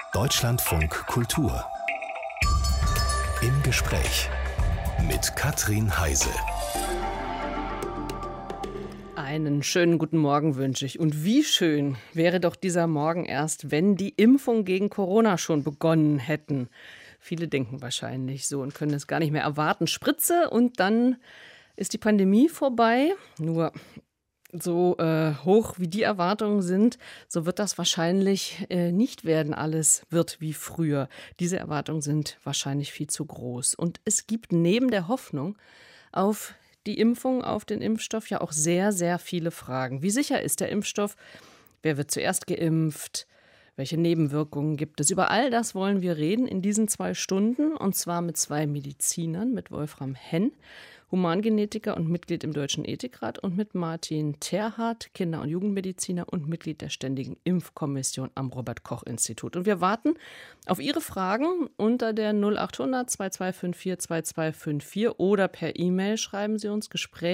Deutschlandfunk Kultur. Im Gespräch mit Katrin Heise. Einen schönen guten Morgen wünsche ich. Und wie schön wäre doch dieser Morgen erst, wenn die Impfung gegen Corona schon begonnen hätten. Viele denken wahrscheinlich so und können es gar nicht mehr erwarten. Spritze und dann ist die Pandemie vorbei. Nur so hoch wie die Erwartungen sind, so wird das wahrscheinlich nicht werden. Alles wird wie früher. Diese Erwartungen sind wahrscheinlich viel zu groß. Und es gibt neben der Hoffnung auf die Impfung, auf den Impfstoff ja auch sehr, sehr viele Fragen. Wie sicher ist der Impfstoff? Wer wird zuerst geimpft? Welche Nebenwirkungen gibt es? Über all das wollen wir reden in diesen 2 Stunden, und zwar mit 2 Medizinern, mit Wolfram Henn, Humangenetiker und Mitglied im Deutschen Ethikrat, und mit Martin Terhardt, Kinder- und Jugendmediziner und Mitglied der Ständigen Impfkommission am Robert-Koch-Institut. Und wir warten auf Ihre Fragen unter der 0800 2254 2254 oder per E-Mail schreiben Sie uns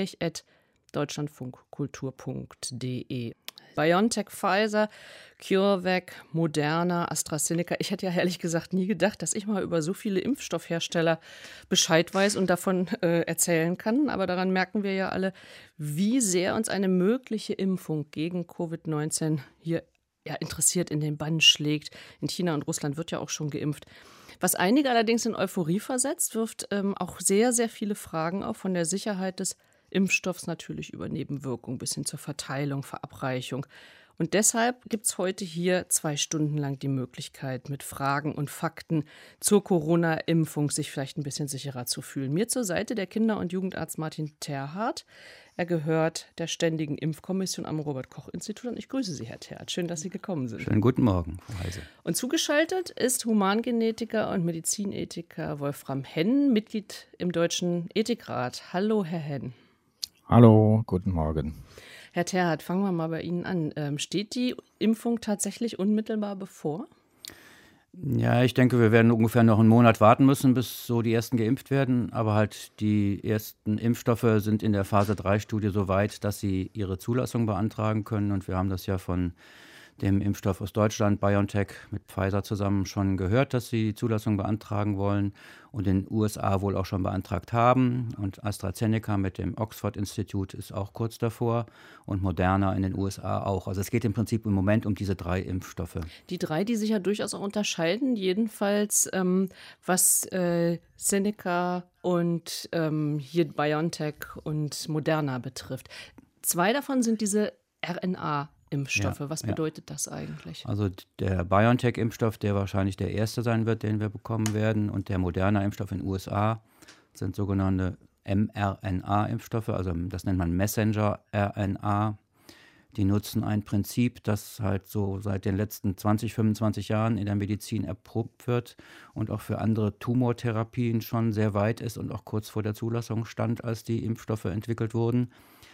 gespräch@deutschlandfunkkultur.de. BioNTech, Pfizer, CureVac, Moderna, AstraZeneca. Ich hätte ja ehrlich gesagt nie gedacht, dass ich mal über so viele Impfstoffhersteller Bescheid weiß und davon erzählen kann. Aber daran merken wir ja alle, wie sehr uns eine mögliche Impfung gegen Covid-19 hier interessiert, in den Bann schlägt. In China und Russland wird ja auch schon geimpft. Was einige allerdings in Euphorie versetzt, wirft auch sehr, sehr viele Fragen auf, von der Sicherheit des Impfstoffs natürlich über Nebenwirkungen bis hin zur Verteilung, Verabreichung. Und deshalb gibt es heute hier 2 Stunden lang die Möglichkeit, mit Fragen und Fakten zur Corona-Impfung sich vielleicht ein bisschen sicherer zu fühlen. Mir zur Seite der Kinder- und Jugendarzt Martin Terhardt. Er gehört der Ständigen Impfkommission am Robert-Koch-Institut. Und ich grüße Sie, Herr Terhardt. Schön, dass Sie gekommen sind. Schönen guten Morgen, Frau Heise. Und zugeschaltet ist Humangenetiker und Medizinethiker Wolfram Henn, Mitglied im Deutschen Ethikrat. Hallo, Herr Henn. Hallo, guten Morgen. Herr Terhardt, fangen wir mal bei Ihnen an. Steht die Impfung tatsächlich unmittelbar bevor? Ja, ich denke, wir werden ungefähr noch einen Monat warten müssen, bis so die ersten geimpft werden. Aber halt die ersten Impfstoffe sind in der Phase-3-Studie so weit, dass sie ihre Zulassung beantragen können. Und wir haben das ja von dem Impfstoff aus Deutschland, BioNTech, mit Pfizer zusammen schon gehört, dass sie die Zulassung beantragen wollen und in den USA wohl auch schon beantragt haben. Und AstraZeneca mit dem Oxford-Institut ist auch kurz davor und Moderna in den USA auch. Also es geht im Prinzip im Moment um diese 3 Impfstoffe. Die 3, die sich ja durchaus auch unterscheiden, jedenfalls was Seneca und hier BioNTech und Moderna betrifft. 2 davon sind diese RNA-Impfstoffe. Was bedeutet das eigentlich? Also der BioNTech-Impfstoff, der wahrscheinlich der erste sein wird, den wir bekommen werden, und der Moderna-Impfstoff in den USA sind sogenannte mRNA-Impfstoffe, also das nennt man Messenger-RNA. Die nutzen ein Prinzip, das halt so seit den letzten 20, 25 Jahren in der Medizin erprobt wird und auch für andere Tumortherapien schon sehr weit ist und auch kurz vor der Zulassung stand, als die Impfstoffe entwickelt wurden.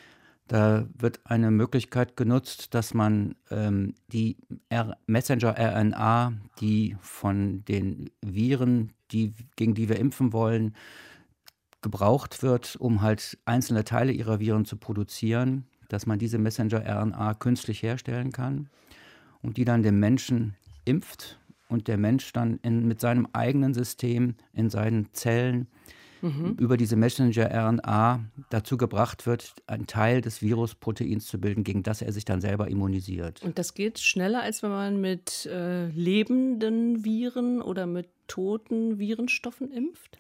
Da wird eine Möglichkeit genutzt, dass man die Messenger-RNA, die von den Viren, gegen die wir impfen wollen, gebraucht wird, um halt einzelne Teile ihrer Viren zu produzieren, dass man diese Messenger-RNA künstlich herstellen kann und die dann dem Menschen impft und der Mensch dann mit seinem eigenen System in seinen Zellen über diese Messenger-RNA dazu gebracht wird, einen Teil des Virusproteins zu bilden, gegen das er sich dann selber immunisiert. Und das geht schneller, als wenn man mit lebenden Viren oder mit toten Virenstoffen impft?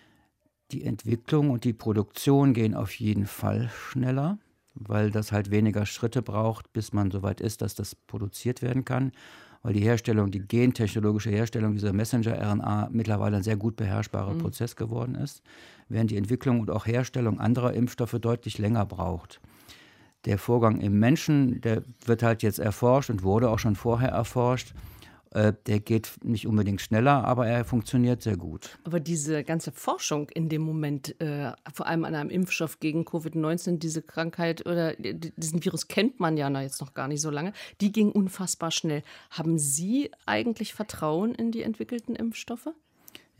Die Entwicklung und die Produktion gehen auf jeden Fall schneller, weil das halt weniger Schritte braucht, bis man so weit ist, dass das produziert werden kann. Weil die Herstellung, die gentechnologische Herstellung dieser Messenger-RNA mittlerweile ein sehr gut beherrschbarer Prozess geworden ist, während die Entwicklung und auch Herstellung anderer Impfstoffe deutlich länger braucht. Der Vorgang im Menschen, der wird halt jetzt erforscht und wurde auch schon vorher erforscht. Der geht nicht unbedingt schneller, aber er funktioniert sehr gut. Aber diese ganze Forschung in dem Moment, vor allem an einem Impfstoff gegen Covid-19, diese Krankheit oder diesen Virus kennt man ja jetzt noch gar nicht so lange, die ging unfassbar schnell. Haben Sie eigentlich Vertrauen in die entwickelten Impfstoffe?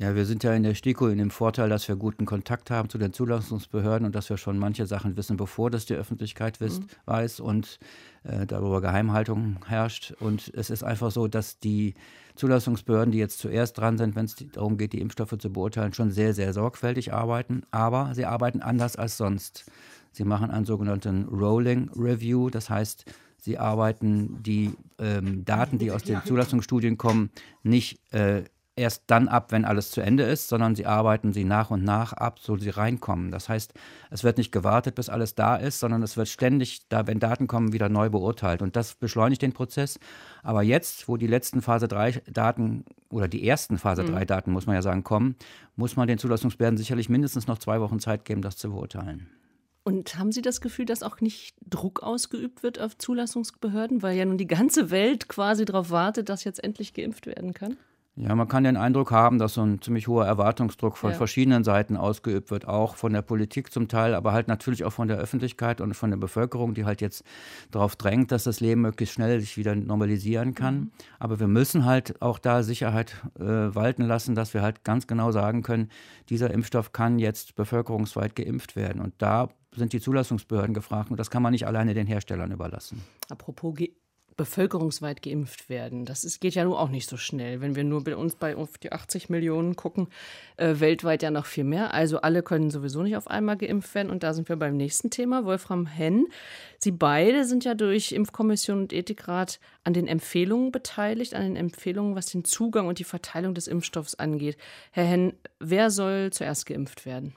Ja, wir sind ja in der STIKO in dem Vorteil, dass wir guten Kontakt haben zu den Zulassungsbehörden und dass wir schon manche Sachen wissen, bevor das die Öffentlichkeit weiß und darüber Geheimhaltung herrscht. Und es ist einfach so, dass die Zulassungsbehörden, die jetzt zuerst dran sind, wenn es darum geht, die Impfstoffe zu beurteilen, schon sehr, sehr sorgfältig arbeiten. Aber sie arbeiten anders als sonst. Sie machen einen sogenannten Rolling Review, das heißt, sie arbeiten die Daten, die aus den Zulassungsstudien kommen, nicht erst dann ab, wenn alles zu Ende ist, sondern sie arbeiten sie nach und nach ab, so sie reinkommen. Das heißt, es wird nicht gewartet, bis alles da ist, sondern es wird ständig, wenn Daten kommen, wieder neu beurteilt. Und das beschleunigt den Prozess. Aber jetzt, wo die letzten Phase 3 Daten oder die ersten Phase 3 Daten, muss man ja sagen, kommen, muss man den Zulassungsbehörden sicherlich mindestens noch 2 Wochen Zeit geben, das zu beurteilen. Und haben Sie das Gefühl, dass auch nicht Druck ausgeübt wird auf Zulassungsbehörden, weil ja nun die ganze Welt quasi darauf wartet, dass jetzt endlich geimpft werden kann? Ja, man kann den Eindruck haben, dass so ein ziemlich hoher Erwartungsdruck von verschiedenen Seiten ausgeübt wird, auch von der Politik zum Teil, aber halt natürlich auch von der Öffentlichkeit und von der Bevölkerung, die halt jetzt darauf drängt, dass das Leben möglichst schnell sich wieder normalisieren kann. Aber wir müssen halt auch da Sicherheit walten lassen, dass wir halt ganz genau sagen können, dieser Impfstoff kann jetzt bevölkerungsweit geimpft werden. Und da sind die Zulassungsbehörden gefragt und das kann man nicht alleine den Herstellern überlassen. Apropos bevölkerungsweit geimpft werden. Geht ja nun auch nicht so schnell. Wenn wir nur bei uns auf die 80 Millionen gucken, weltweit ja noch viel mehr. Also alle können sowieso nicht auf einmal geimpft werden. Und da sind wir beim nächsten Thema. Wolfram Henn, Sie beide sind ja durch Impfkommission und Ethikrat an den Empfehlungen beteiligt, an den Empfehlungen, was den Zugang und die Verteilung des Impfstoffs angeht. Herr Henn, wer soll zuerst geimpft werden?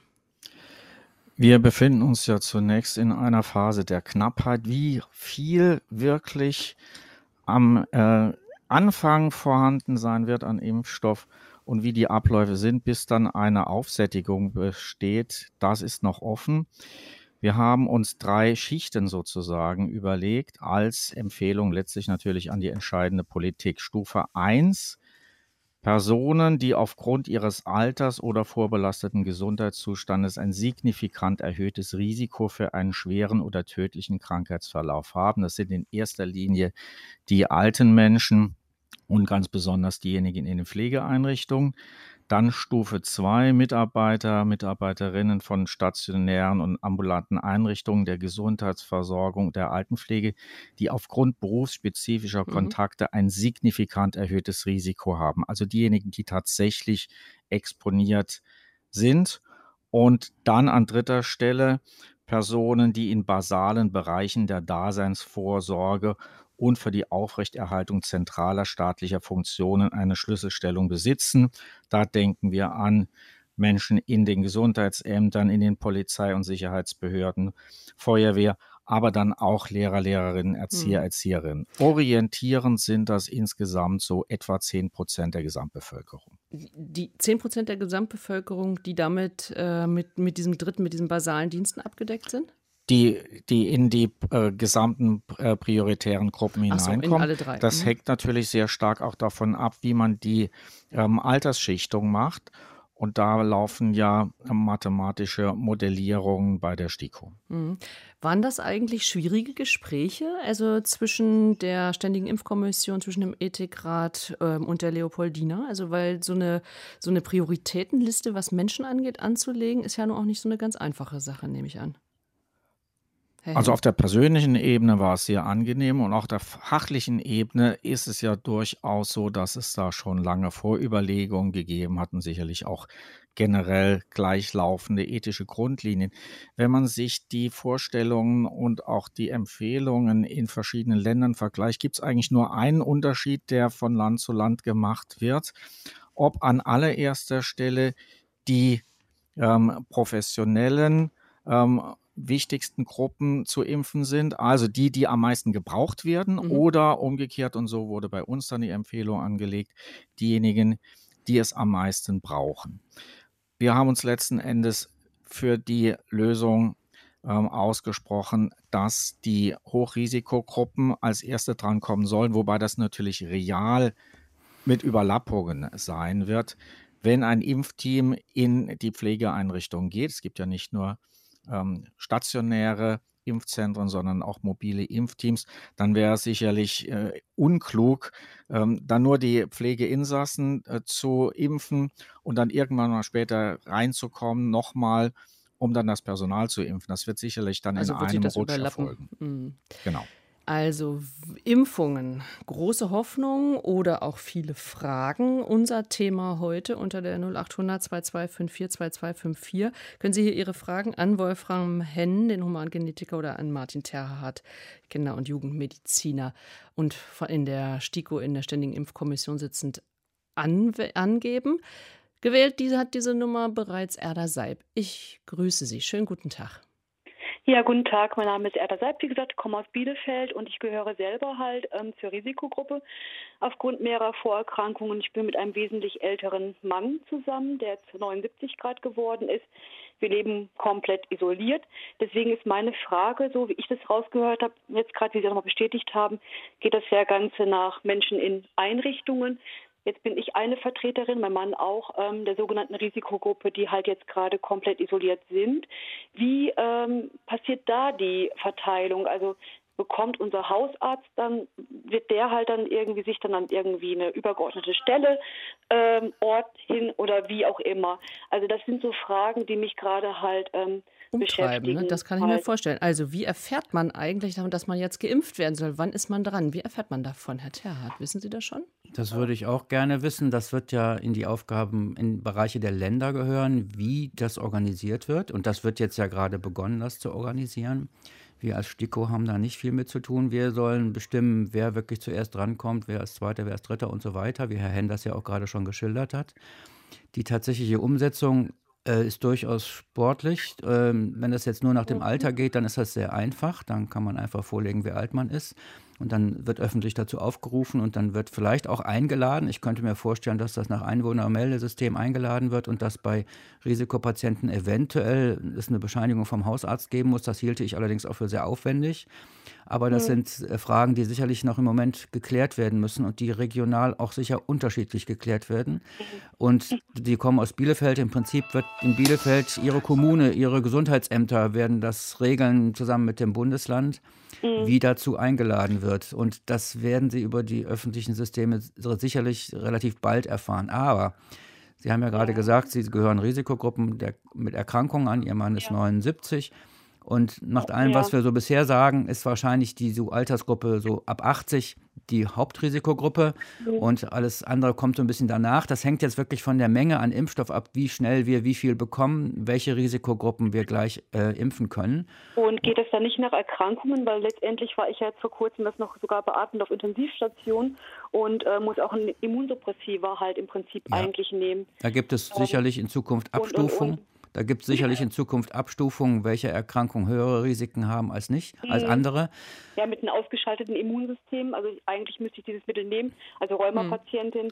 Wir befinden uns ja zunächst in einer Phase der Knappheit. Wie viel wirklich am Anfang vorhanden sein wird an Impfstoff und wie die Abläufe sind, bis dann eine Aufsättigung besteht, das ist noch offen. Wir haben uns 3 Schichten sozusagen überlegt als Empfehlung letztlich natürlich an die entscheidende Politik. Stufe 1: Personen, die aufgrund ihres Alters oder vorbelasteten Gesundheitszustandes ein signifikant erhöhtes Risiko für einen schweren oder tödlichen Krankheitsverlauf haben. Das sind in erster Linie die alten Menschen und ganz besonders diejenigen in den Pflegeeinrichtungen. Dann Stufe 2, Mitarbeiter, Mitarbeiterinnen von stationären und ambulanten Einrichtungen der Gesundheitsversorgung, der Altenpflege, die aufgrund berufsspezifischer Kontakte ein signifikant erhöhtes Risiko haben. Also diejenigen, die tatsächlich exponiert sind. Und dann an dritter Stelle Personen, die in basalen Bereichen der Daseinsvorsorge und für die Aufrechterhaltung zentraler staatlicher Funktionen eine Schlüsselstellung besitzen. Da denken wir an Menschen in den Gesundheitsämtern, in den Polizei- und Sicherheitsbehörden, Feuerwehr, aber dann auch Lehrer, Lehrerinnen, Erzieher, Erzieherinnen. Orientierend sind das insgesamt so etwa 10% der Gesamtbevölkerung. Die 10% der Gesamtbevölkerung, die damit mit diesen basalen Diensten abgedeckt sind? Die in die gesamten prioritären Gruppen hineinkommen. In alle 3. Das hängt natürlich sehr stark auch davon ab, wie man die Altersschichtung macht. Und da laufen ja mathematische Modellierungen bei der STIKO. Waren das eigentlich schwierige Gespräche, also zwischen der Ständigen Impfkommission, zwischen dem Ethikrat und der Leopoldina? Also weil so eine Prioritätenliste, was Menschen angeht, anzulegen, ist ja nun auch nicht so eine ganz einfache Sache, nehme ich an. Also auf der persönlichen Ebene war es sehr angenehm und auch auf der fachlichen Ebene ist es ja durchaus so, dass es da schon lange Vorüberlegungen gegeben hat und sicherlich auch generell gleichlaufende ethische Grundlinien. Wenn man sich die Vorstellungen und auch die Empfehlungen in verschiedenen Ländern vergleicht, gibt es eigentlich nur einen Unterschied, der von Land zu Land gemacht wird. Ob an allererster Stelle die professionellen wichtigsten Gruppen zu impfen sind, also die am meisten gebraucht werden oder umgekehrt, und so wurde bei uns dann die Empfehlung angelegt, diejenigen, die es am meisten brauchen. Wir haben uns letzten Endes für die Lösung ausgesprochen, dass die Hochrisikogruppen als erste drankommen sollen, wobei das natürlich real mit Überlappungen sein wird. Wenn ein Impfteam in die Pflegeeinrichtung geht, es gibt ja nicht nur stationäre Impfzentren, sondern auch mobile Impfteams, dann wäre es sicherlich unklug, dann nur die Pflegeinsassen zu impfen und dann irgendwann mal später reinzukommen, nochmal, um dann das Personal zu impfen. Das wird sicherlich dann in Also wird sich einem das Rutsch überlappen. erfolgen. Genau. Also Impfungen, große Hoffnung oder auch viele Fragen. Unser Thema heute unter der 0800 2254 2254. Können Sie hier Ihre Fragen an Wolfram Henn, den Humangenetiker, oder an Martin Terhardt, Kinder- und Jugendmediziner und in der STIKO, in der Ständigen Impfkommission sitzend, angeben. Gewählt hat diese Nummer bereits Erda Seib. Ich grüße Sie. Schönen guten Tag. Ja, guten Tag, mein Name ist Erda Seib, wie gesagt, komme aus Bielefeld und ich gehöre selber halt zur Risikogruppe aufgrund mehrerer Vorerkrankungen. Ich bin mit einem wesentlich älteren Mann zusammen, der jetzt 79 Grad geworden ist. Wir leben komplett isoliert. Deswegen ist meine Frage, so wie ich das rausgehört habe, jetzt gerade, wie Sie nochmal bestätigt haben, geht das ja Ganze nach Menschen in Einrichtungen. Jetzt bin ich eine Vertreterin, mein Mann auch, der sogenannten Risikogruppe, die halt jetzt gerade komplett isoliert sind. Wie passiert da die Verteilung? Also bekommt unser Hausarzt dann, wird der halt dann irgendwie sich dann an irgendwie eine übergeordnete Stelle, Ort hin oder wie auch immer? Also das sind so Fragen, die mich gerade halt Umtreiben, beschäftigen. Das kann ich mir vorstellen. Also wie erfährt man eigentlich davon, dass man jetzt geimpft werden soll? Wann ist man dran? Wie erfährt man davon, Herr Terhardt? Wissen Sie das schon? Das würde ich auch gerne wissen. Das wird ja in die Aufgaben, in Bereiche der Länder gehören, wie das organisiert wird. Und das wird jetzt ja gerade begonnen, das zu organisieren. Wir als STIKO haben da nicht viel mit zu tun. Wir sollen bestimmen, wer wirklich zuerst drankommt, wer als Zweiter, wer als Dritter und so weiter, wie Herr Henn das ja auch gerade schon geschildert hat. Die tatsächliche Umsetzung ist durchaus sportlich. Wenn das jetzt nur nach dem Alter geht, dann ist das sehr einfach. Dann kann man einfach vorlegen, wie alt man ist. Und dann wird öffentlich dazu aufgerufen und dann wird vielleicht auch eingeladen. Ich könnte mir vorstellen, dass das nach Einwohnermeldesystem eingeladen wird und dass bei Risikopatienten eventuell es eine Bescheinigung vom Hausarzt geben muss. Das hielte ich allerdings auch für sehr aufwendig. Aber das sind Fragen, die sicherlich noch im Moment geklärt werden müssen und die regional auch sicher unterschiedlich geklärt werden. Und die kommen aus Bielefeld. Im Prinzip wird in Bielefeld ihre Kommune, ihre Gesundheitsämter werden das regeln zusammen mit dem Bundesland, wie dazu eingeladen wird. Und das werden sie über die öffentlichen Systeme sicherlich relativ bald erfahren. Aber Sie haben ja gerade gesagt, Sie gehören Risikogruppen mit Erkrankungen an. Ihr Mann ist 79. Und nach allem, was wir so bisher sagen, ist wahrscheinlich die so Altersgruppe so ab 80 die Hauptrisikogruppe und alles andere kommt so ein bisschen danach. Das hängt jetzt wirklich von der Menge an Impfstoff ab, wie schnell wir wie viel bekommen, welche Risikogruppen wir gleich impfen können. Und geht es dann nicht nach Erkrankungen? Weil letztendlich war ich ja jetzt vor kurzem das noch sogar beatmet auf Intensivstation und muss auch ein Immunsuppressiva halt im Prinzip eigentlich nehmen. Da gibt es sicherlich in Zukunft Abstufungen. Da gibt es sicherlich in Zukunft Abstufungen, welche Erkrankungen höhere Risiken haben als als andere. Ja, mit einem ausgeschalteten Immunsystem, also eigentlich müsste ich dieses Mittel nehmen. Also Rheumapatientin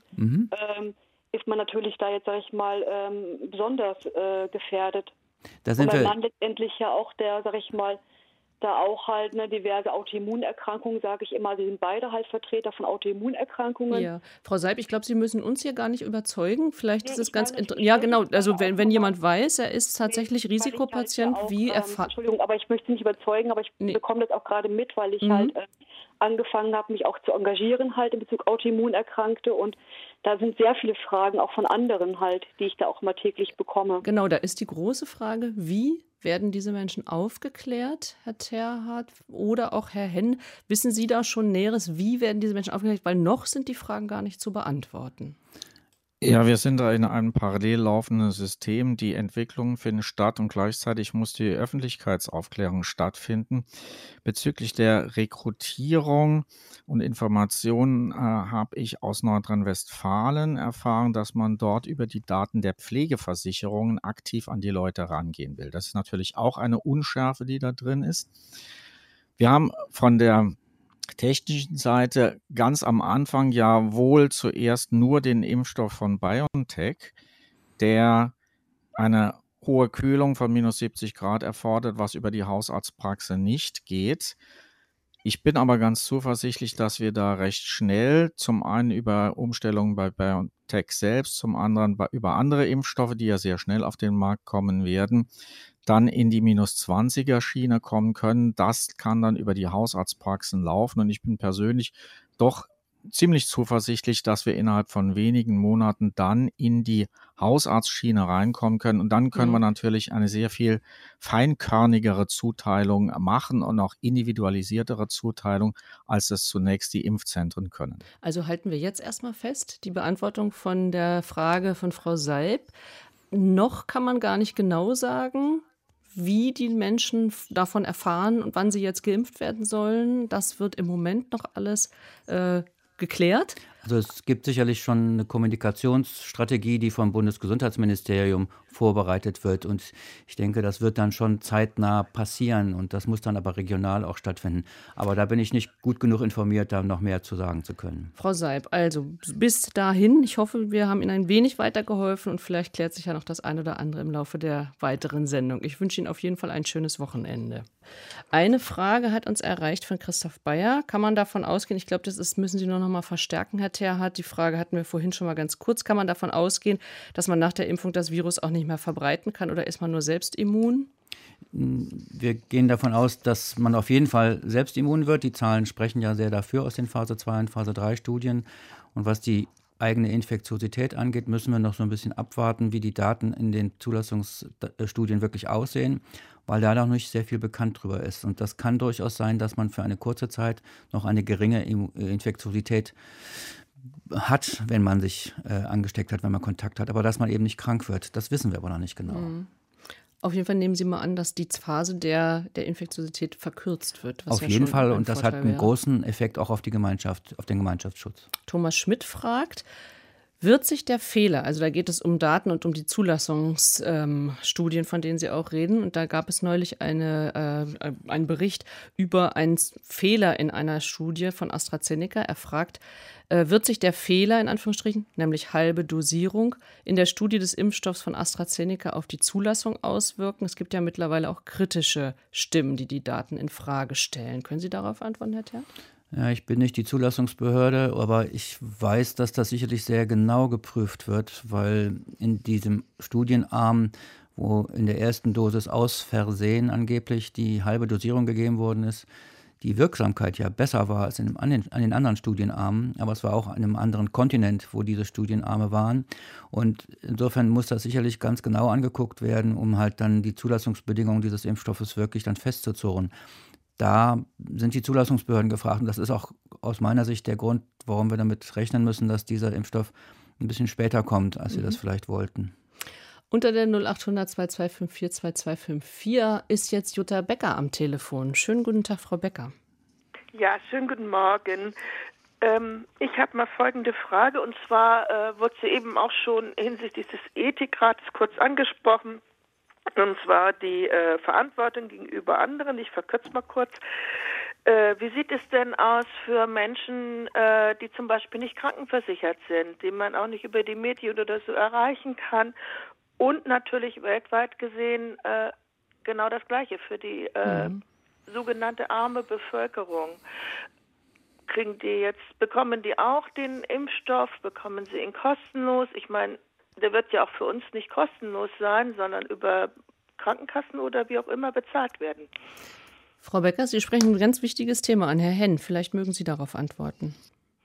ist man natürlich da jetzt, sage ich mal, besonders gefährdet. Da sind und mein wir Mann letztendlich ja auch der, sage ich mal, da auch halt diverse Autoimmunerkrankungen, sage ich immer. Sie sind beide halt Vertreter von Autoimmunerkrankungen. Ja, Frau Seib, ich glaube, Sie müssen uns hier gar nicht überzeugen. Vielleicht ist es ganz interessant. Ja, Ja, genau. Also wenn jemand weiß, er ist tatsächlich Risikopatient, wie erfahrt. Entschuldigung, aber ich möchte Sie nicht überzeugen, aber ich bekomme das auch gerade mit, weil ich halt angefangen habe, mich auch zu engagieren halt in Bezug auf Autoimmunerkrankte und da sind sehr viele Fragen auch von anderen halt, die ich da auch mal täglich bekomme. Genau, da ist die große Frage, wie werden diese Menschen aufgeklärt, Herr Terhardt oder auch Herr Henn? Wissen Sie da schon Näheres? Wie werden diese Menschen aufgeklärt? Weil noch sind die Fragen gar nicht zu beantworten. Ja, wir sind da in einem parallel laufenden System. Die Entwicklungen finden statt und gleichzeitig muss die Öffentlichkeitsaufklärung stattfinden. Bezüglich der Rekrutierung und Informationen habe ich aus Nordrhein-Westfalen erfahren, dass man dort über die Daten der Pflegeversicherungen aktiv an die Leute rangehen will. Das ist natürlich auch eine Unschärfe, die da drin ist. Wir haben von der technischen Seite ganz am Anfang ja wohl zuerst nur den Impfstoff von BioNTech, der eine hohe Kühlung von minus 70 Grad erfordert, was über die Hausarztpraxis nicht geht. Ich bin aber ganz zuversichtlich, dass wir da recht schnell, zum einen über Umstellungen bei BioNTech selbst, zum anderen über andere Impfstoffe, die ja sehr schnell auf den Markt kommen werden, dann in die -20er-Schiene kommen können. Das kann dann über die Hausarztpraxen laufen. Und ich bin persönlich doch ziemlich zuversichtlich, dass wir innerhalb von wenigen Monaten dann in die Hausarztschiene reinkommen können. Und dann können wir natürlich eine sehr viel feinkörnigere Zuteilung machen und auch individualisiertere Zuteilung, als es zunächst die Impfzentren können. Also halten wir jetzt erstmal fest, die Beantwortung von der Frage von Frau Seib. Noch kann man gar nicht genau sagen, wie die Menschen davon erfahren und wann sie jetzt geimpft werden sollen. Das wird im Moment noch alles geklärt. Also es gibt sicherlich schon eine Kommunikationsstrategie, die vom Bundesgesundheitsministerium vorbereitet wird. Und ich denke, das wird dann schon zeitnah passieren. Und das muss dann aber regional auch stattfinden. Aber da bin ich nicht gut genug informiert, da noch mehr zu sagen zu können. Frau Seib, also bis dahin, ich hoffe, wir haben Ihnen ein wenig weitergeholfen und vielleicht klärt sich ja noch das eine oder andere im Laufe der weiteren Sendung. Ich wünsche Ihnen auf jeden Fall ein schönes Wochenende. Eine Frage hat uns erreicht von Christoph Bayer. Kann man davon ausgehen, ich glaube, müssen Sie nur noch mal verstärken, Herr Terhardt. Die Frage hatten wir vorhin schon mal ganz kurz. Kann man davon ausgehen, dass man nach der Impfung das Virus auch nicht mehr verbreiten kann oder ist man nur selbst immun? Wir gehen davon aus, dass man auf jeden Fall selbst immun wird. Die Zahlen sprechen ja sehr dafür aus den Phase 2 und Phase 3 Studien. Und was die eigene Infektiosität angeht, müssen wir noch so ein bisschen abwarten, wie die Daten in den Zulassungsstudien wirklich aussehen, weil da noch nicht sehr viel bekannt drüber ist. Und das kann durchaus sein, dass man für eine kurze Zeit noch eine geringe Infektiosität hat, wenn man sich angesteckt hat, wenn man Kontakt hat, aber dass man eben nicht krank wird. Das wissen wir aber noch nicht genau. Auf jeden Fall nehmen Sie mal an, dass die Phase der Infektiosität verkürzt wird. Auf jeden Fall, und das hat einen großen Effekt auch auf die Gemeinschaft, auf den Gemeinschaftsschutz. Thomas Schmidt fragt, wird sich der Fehler, also da geht es um Daten und um die Zulassungsstudien, von denen Sie auch reden, und da gab es neulich einen Bericht über einen Fehler in einer Studie von AstraZeneca. Er fragt, wird sich der Fehler, in Anführungsstrichen, nämlich halbe Dosierung, in der Studie des Impfstoffs von AstraZeneca auf die Zulassung auswirken? Es gibt ja mittlerweile auch kritische Stimmen, die Daten in Frage stellen. Können Sie darauf antworten, Herr Terhardt? Ja, ich bin nicht die Zulassungsbehörde, aber ich weiß, dass das sicherlich sehr genau geprüft wird, weil in diesem Studienarm, wo in der ersten Dosis aus Versehen angeblich die halbe Dosierung gegeben worden ist, die Wirksamkeit ja besser war als an den anderen Studienarmen, aber es war auch an einem anderen Kontinent, wo diese Studienarme waren. Und insofern muss das sicherlich ganz genau angeguckt werden, um halt dann die Zulassungsbedingungen dieses Impfstoffes wirklich dann festzuzurren. Da sind die Zulassungsbehörden gefragt und das ist auch aus meiner Sicht der Grund, warum wir damit rechnen müssen, dass dieser Impfstoff ein bisschen später kommt, als wir das vielleicht wollten. Unter der 0800 2254 2254 ist jetzt Jutta Becker am Telefon. Schönen guten Tag, Frau Becker. Ja, schönen guten Morgen. Ich habe mal folgende Frage, und zwar wurde sie eben auch schon hinsichtlich des Ethikrates kurz angesprochen. Und zwar die Verantwortung gegenüber anderen. Ich verkürze mal kurz. Wie sieht es denn aus für Menschen, die zum Beispiel nicht krankenversichert sind, die man auch nicht über die Medien oder so erreichen kann? Und natürlich weltweit gesehen genau das Gleiche für die sogenannte arme Bevölkerung. Bekommen die auch den Impfstoff? Bekommen sie ihn kostenlos? Ich meine, der wird ja auch für uns nicht kostenlos sein, sondern über Krankenkassen oder wie auch immer bezahlt werden. Frau Becker, Sie sprechen ein ganz wichtiges Thema an. Herr Henn, vielleicht mögen Sie darauf antworten.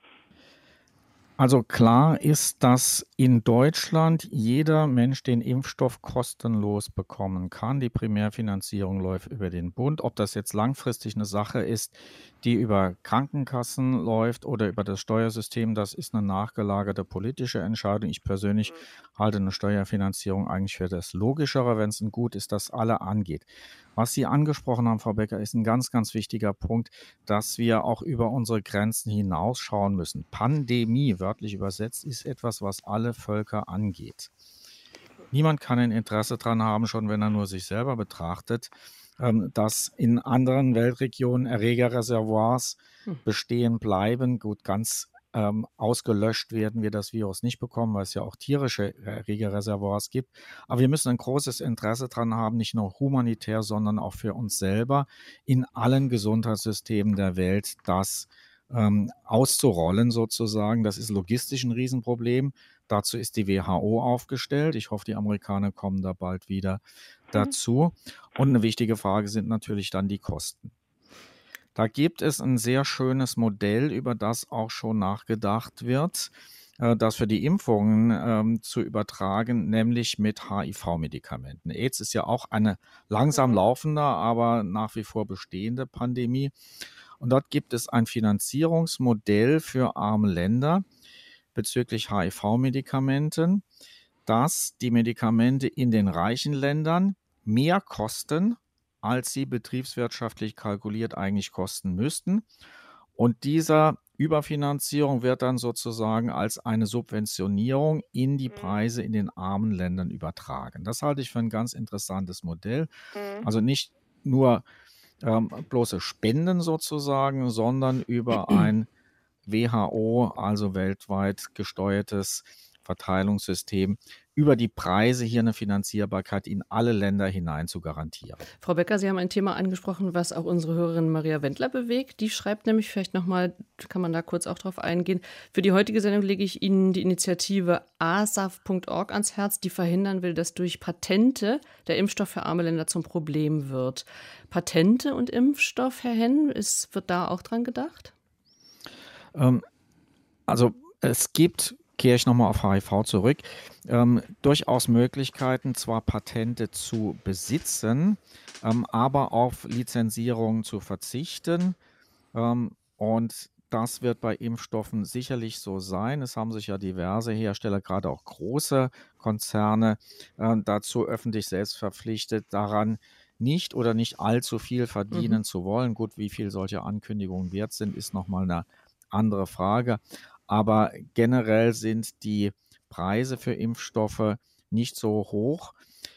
Also klar ist, dass in Deutschland jeder Mensch den Impfstoff kostenlos bekommen kann. Die Primärfinanzierung läuft über den Bund. Ob das jetzt langfristig eine Sache ist, die über Krankenkassen läuft oder über das Steuersystem, das ist eine nachgelagerte politische Entscheidung. Ich persönlich halte eine Steuerfinanzierung eigentlich für das Logischere, wenn es ein Gut ist, das alle angeht. Was Sie angesprochen haben, Frau Becker, ist ein ganz, ganz wichtiger Punkt, dass wir auch über unsere Grenzen hinausschauen müssen. Pandemie, wörtlich übersetzt, ist etwas, was alle Völker angeht. Niemand kann ein Interesse daran haben, schon wenn er nur sich selber betrachtet, dass in anderen Weltregionen Erregerreservoirs bestehen bleiben. Gut, ganz ausgelöscht werden wir das Virus nicht bekommen, weil es ja auch tierische Erregerreservoirs gibt. Aber wir müssen ein großes Interesse daran haben, nicht nur humanitär, sondern auch für uns selber in allen Gesundheitssystemen der Welt, dass auszurollen sozusagen. Das ist logistisch ein Riesenproblem. Dazu ist die WHO aufgestellt. Ich hoffe, die Amerikaner kommen da bald wieder dazu. Und eine wichtige Frage sind natürlich dann die Kosten. Da gibt es ein sehr schönes Modell, über das auch schon nachgedacht wird, das für die Impfungen zu übertragen, nämlich mit HIV-Medikamenten. AIDS ist ja auch eine langsam laufende, aber nach wie vor bestehende Pandemie. Und dort gibt es ein Finanzierungsmodell für arme Länder bezüglich HIV-Medikamenten, dass die Medikamente in den reichen Ländern mehr kosten, als sie betriebswirtschaftlich kalkuliert eigentlich kosten müssten. Und dieser Überfinanzierung wird dann sozusagen als eine Subventionierung in die Preise in den armen Ländern übertragen. Das halte ich für ein ganz interessantes Modell. Also nicht nur bloße Spenden sozusagen, sondern über ein WHO, also weltweit gesteuertes Verteilungssystem, über die Preise hier eine Finanzierbarkeit in alle Länder hinein zu garantieren. Frau Becker, Sie haben ein Thema angesprochen, was auch unsere Hörerin Maria Wendler bewegt. Die schreibt nämlich, vielleicht nochmal, kann man da kurz auch drauf eingehen, für die heutige Sendung lege ich Ihnen die Initiative asaf.org ans Herz, die verhindern will, dass durch Patente der Impfstoff für arme Länder zum Problem wird. Patente und Impfstoff, Herr Henn, wird da auch dran gedacht? Also es gibt, kehre ich nochmal auf HIV zurück, durchaus Möglichkeiten, zwar Patente zu besitzen, aber auf Lizenzierungen zu verzichten. Und das wird bei Impfstoffen sicherlich so sein. Es haben sich ja diverse Hersteller, gerade auch große Konzerne, dazu öffentlich selbst verpflichtet, daran nicht oder nicht allzu viel verdienen zu wollen. Gut, wie viel solche Ankündigungen wert sind, ist nochmal eine andere Frage. Aber generell sind die Preise für Impfstoffe nicht so hoch.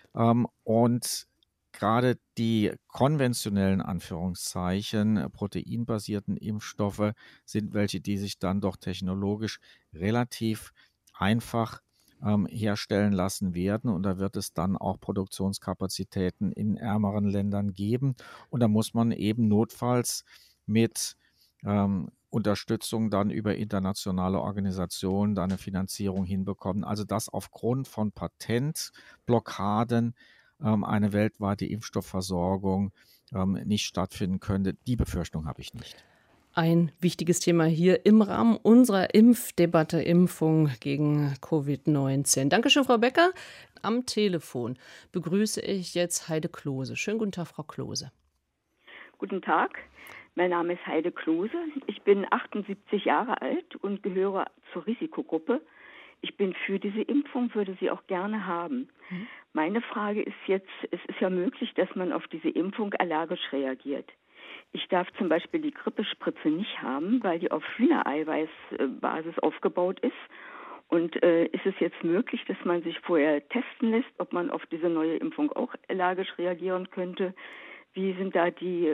Und gerade die konventionellen Anführungszeichen proteinbasierten Impfstoffe sind welche, die sich dann doch technologisch relativ einfach herstellen lassen werden. Und da wird es dann auch Produktionskapazitäten in ärmeren Ländern geben. Und da muss man eben notfalls mit Unterstützung dann über internationale Organisationen, dann eine Finanzierung hinbekommen. Also dass aufgrund von Patentblockaden eine weltweite Impfstoffversorgung nicht stattfinden könnte. Die Befürchtung habe ich nicht. Ein wichtiges Thema hier im Rahmen unserer Impfdebatte, Impfung gegen Covid-19. Dankeschön, Frau Becker. Am Telefon begrüße ich jetzt Heide Klose. Schönen guten Tag, Frau Klose. Guten Tag. Mein Name ist Heide Klose. Ich bin 78 Jahre alt und gehöre zur Risikogruppe. Ich bin für diese Impfung, würde sie auch gerne haben. Meine Frage ist jetzt, es ist ja möglich, dass man auf diese Impfung allergisch reagiert. Ich darf zum Beispiel die Grippespritze nicht haben, weil die auf Hühnereiweißbasis aufgebaut ist. Und ist es jetzt möglich, dass man sich vorher testen lässt, ob man auf diese neue Impfung auch allergisch reagieren könnte? Wie sind da die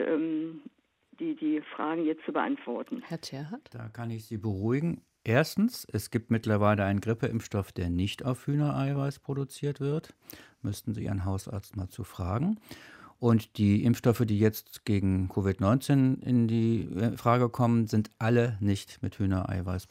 Fragen jetzt zu beantworten? Herr Terhardt? Da kann ich Sie beruhigen. Erstens, es gibt mittlerweile einen Grippeimpfstoff, der nicht auf Hühnereiweiß produziert wird. Müssten Sie Ihren Hausarzt mal zu fragen. Und die Impfstoffe, die jetzt gegen Covid-19 in die Frage kommen, sind alle nicht mit Hühnereiweiß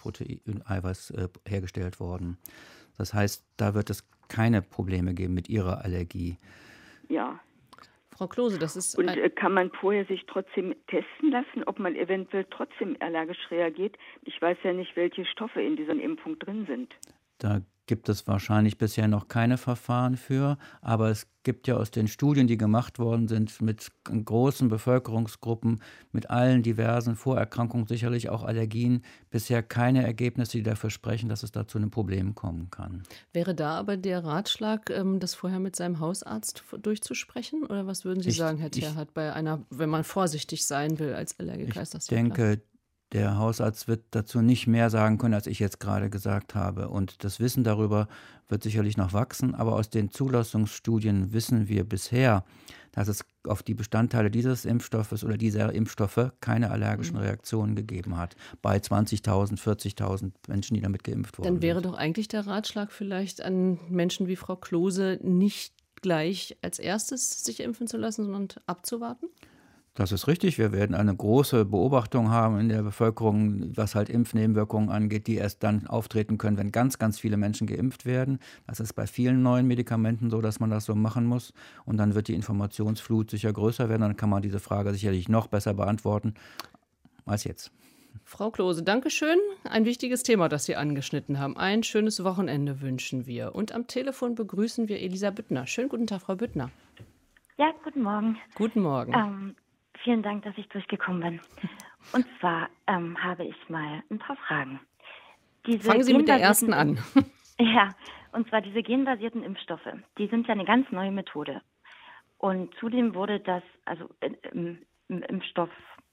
hergestellt worden. Das heißt, da wird es keine Probleme geben mit Ihrer Allergie. Ja. Frau Klose, das ist... Und kann man vorher sich trotzdem testen lassen, ob man eventuell trotzdem allergisch reagiert? Ich weiß ja nicht, welche Stoffe in dieser Impfung drin sind. Da gibt es wahrscheinlich bisher noch keine Verfahren für, aber es gibt ja aus den Studien, die gemacht worden sind, mit großen Bevölkerungsgruppen, mit allen diversen Vorerkrankungen, sicherlich auch Allergien, bisher keine Ergebnisse, die dafür sprechen, dass es da zu einem Problem kommen kann. Wäre da aber der Ratschlag, das vorher mit seinem Hausarzt durchzusprechen? Oder was würden Sie sagen, Herr Terhardt, wenn man vorsichtig sein will als Allergiker? Ist das Ich denke, der Hausarzt wird dazu nicht mehr sagen können, als ich jetzt gerade gesagt habe. Und das Wissen darüber wird sicherlich noch wachsen. Aber aus den Zulassungsstudien wissen wir bisher, dass es auf die Bestandteile dieses Impfstoffes oder dieser Impfstoffe keine allergischen Reaktionen gegeben hat. Bei 20.000, 40.000 Menschen, die damit geimpft wurden. Dann wäre doch eigentlich der Ratschlag vielleicht an Menschen wie Frau Klose, nicht gleich als erstes sich impfen zu lassen, sondern abzuwarten? Das ist richtig. Wir werden eine große Beobachtung haben in der Bevölkerung, was halt Impfnebenwirkungen angeht, die erst dann auftreten können, wenn ganz, ganz viele Menschen geimpft werden. Das ist bei vielen neuen Medikamenten so, dass man das so machen muss. Und dann wird die Informationsflut sicher größer werden. Dann kann man diese Frage sicherlich noch besser beantworten als jetzt. Frau Klose, danke schön. Ein wichtiges Thema, das Sie angeschnitten haben. Ein schönes Wochenende wünschen wir. Und am Telefon begrüßen wir Elisa Büttner. Schönen guten Tag, Frau Büttner. Ja, guten Morgen. Guten Morgen. Vielen Dank, dass ich durchgekommen bin. Und zwar habe ich mal ein paar Fragen. Fangen Sie mit der ersten an. Ja, und zwar diese genbasierten Impfstoffe, die sind ja eine ganz neue Methode. Und zudem wurde das, also im Impfstoff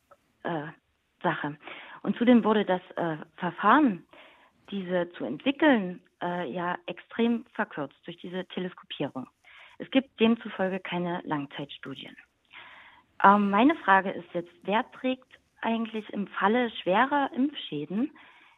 Sache. Und zudem wurde das Verfahren, diese zu entwickeln, ja extrem verkürzt durch diese Teleskopierung. Es gibt demzufolge keine Langzeitstudien. Meine Frage ist jetzt, wer trägt eigentlich im Falle schwerer Impfschäden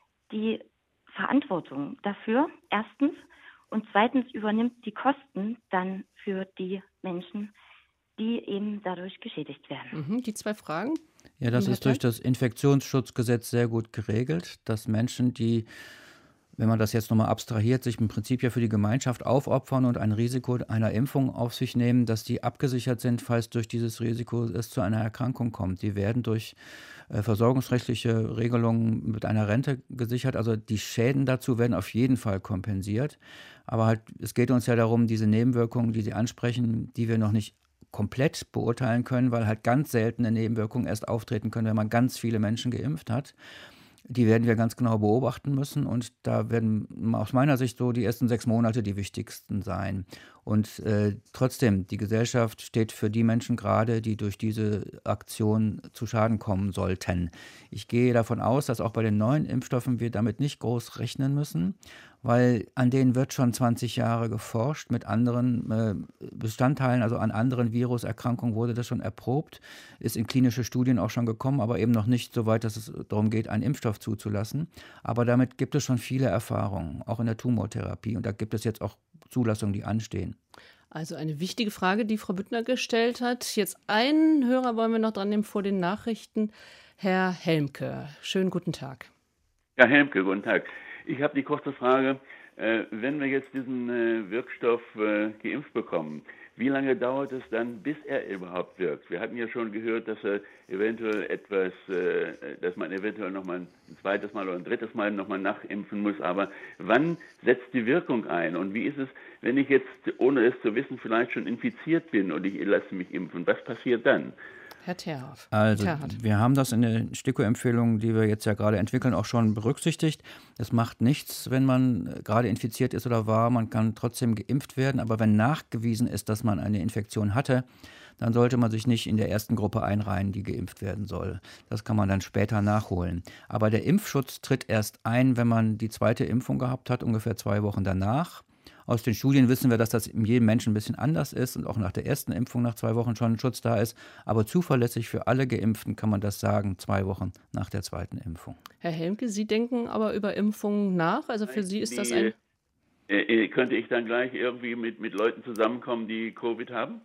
die Verantwortung dafür, erstens, und zweitens übernimmt die Kosten dann für die Menschen, die eben dadurch geschädigt werden. Die zwei Fragen? Ja, das ist durch das Infektionsschutzgesetz sehr gut geregelt, dass Menschen, die, wenn man das jetzt nochmal abstrahiert, sich im Prinzip ja für die Gemeinschaft aufopfern und ein Risiko einer Impfung auf sich nehmen, dass die abgesichert sind, falls durch dieses Risiko es zu einer Erkrankung kommt. Die werden durch versorgungsrechtliche Regelungen mit einer Rente gesichert. Also die Schäden dazu werden auf jeden Fall kompensiert. Aber halt, es geht uns ja darum, diese Nebenwirkungen, die Sie ansprechen, die wir noch nicht komplett beurteilen können, weil halt ganz seltene Nebenwirkungen erst auftreten können, wenn man ganz viele Menschen geimpft hat. Die werden wir ganz genau beobachten müssen und da werden aus meiner Sicht so die ersten 6 Monate die wichtigsten sein. Und trotzdem, die Gesellschaft steht für die Menschen gerade, die durch diese Aktion zu Schaden kommen sollten. Ich gehe davon aus, dass auch bei den neuen Impfstoffen wir damit nicht groß rechnen müssen, weil an denen wird schon 20 Jahre geforscht mit anderen Bestandteilen, also an anderen Viruserkrankungen wurde das schon erprobt, ist in klinische Studien auch schon gekommen, aber eben noch nicht so weit, dass es darum geht, einen Impfstoff zuzulassen. Aber damit gibt es schon viele Erfahrungen, auch in der Tumortherapie. Und da gibt es jetzt auch Zulassungen, die anstehen. Also eine wichtige Frage, die Frau Büttner gestellt hat. Jetzt einen Hörer wollen wir noch dran nehmen vor den Nachrichten. Herr Helmke, schönen guten Tag. Ja, Helmke, guten Tag. Ich habe die kurze Frage, wenn wir jetzt diesen Wirkstoff geimpft bekommen, wie lange dauert es dann, bis er überhaupt wirkt? Wir hatten ja schon gehört, dass er eventuell dass man eventuell nochmal ein zweites Mal oder ein drittes Mal nochmal nachimpfen muss. Aber wann setzt die Wirkung ein? Und wie ist es, wenn ich jetzt, ohne es zu wissen, vielleicht schon infiziert bin und ich lasse mich impfen? Was passiert dann? Herr Terhaff. Also wir haben das in den STIKO-Empfehlungen, die wir jetzt ja gerade entwickeln, auch schon berücksichtigt. Es macht nichts, wenn man gerade infiziert ist oder war. Man kann trotzdem geimpft werden. Aber wenn nachgewiesen ist, dass man eine Infektion hatte, dann sollte man sich nicht in der ersten Gruppe einreihen, die geimpft werden soll. Das kann man dann später nachholen. Aber der Impfschutz tritt erst ein, wenn man die zweite Impfung gehabt hat, ungefähr 2 Wochen danach. Aus den Studien wissen wir, dass das in jedem Menschen ein bisschen anders ist und auch nach der ersten Impfung nach 2 Wochen schon ein Schutz da ist. Aber zuverlässig für alle Geimpften kann man das sagen, 2 Wochen nach der zweiten Impfung. Herr Helmke, Sie denken aber über Impfungen nach? Also für Sie ist das ein... Könnte ich dann gleich irgendwie mit Leuten zusammenkommen, die Covid haben?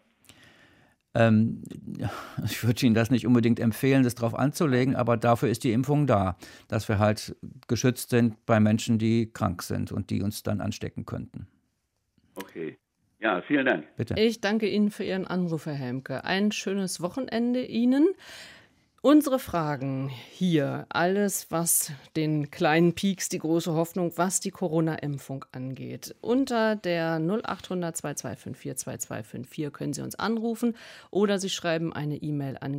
Ich würde Ihnen das nicht unbedingt empfehlen, das drauf anzulegen, aber dafür ist die Impfung da, dass wir halt geschützt sind bei Menschen, die krank sind und die uns dann anstecken könnten. Okay. Ja, vielen Dank. Bitte. Ich danke Ihnen für Ihren Anruf, Herr Helmke. Ein schönes Wochenende Ihnen. Unsere Fragen hier, alles was den kleinen Pieks, die große Hoffnung, was die Corona-Impfung angeht. Unter der 0800 2254 2254 können Sie uns anrufen oder Sie schreiben eine E-Mail an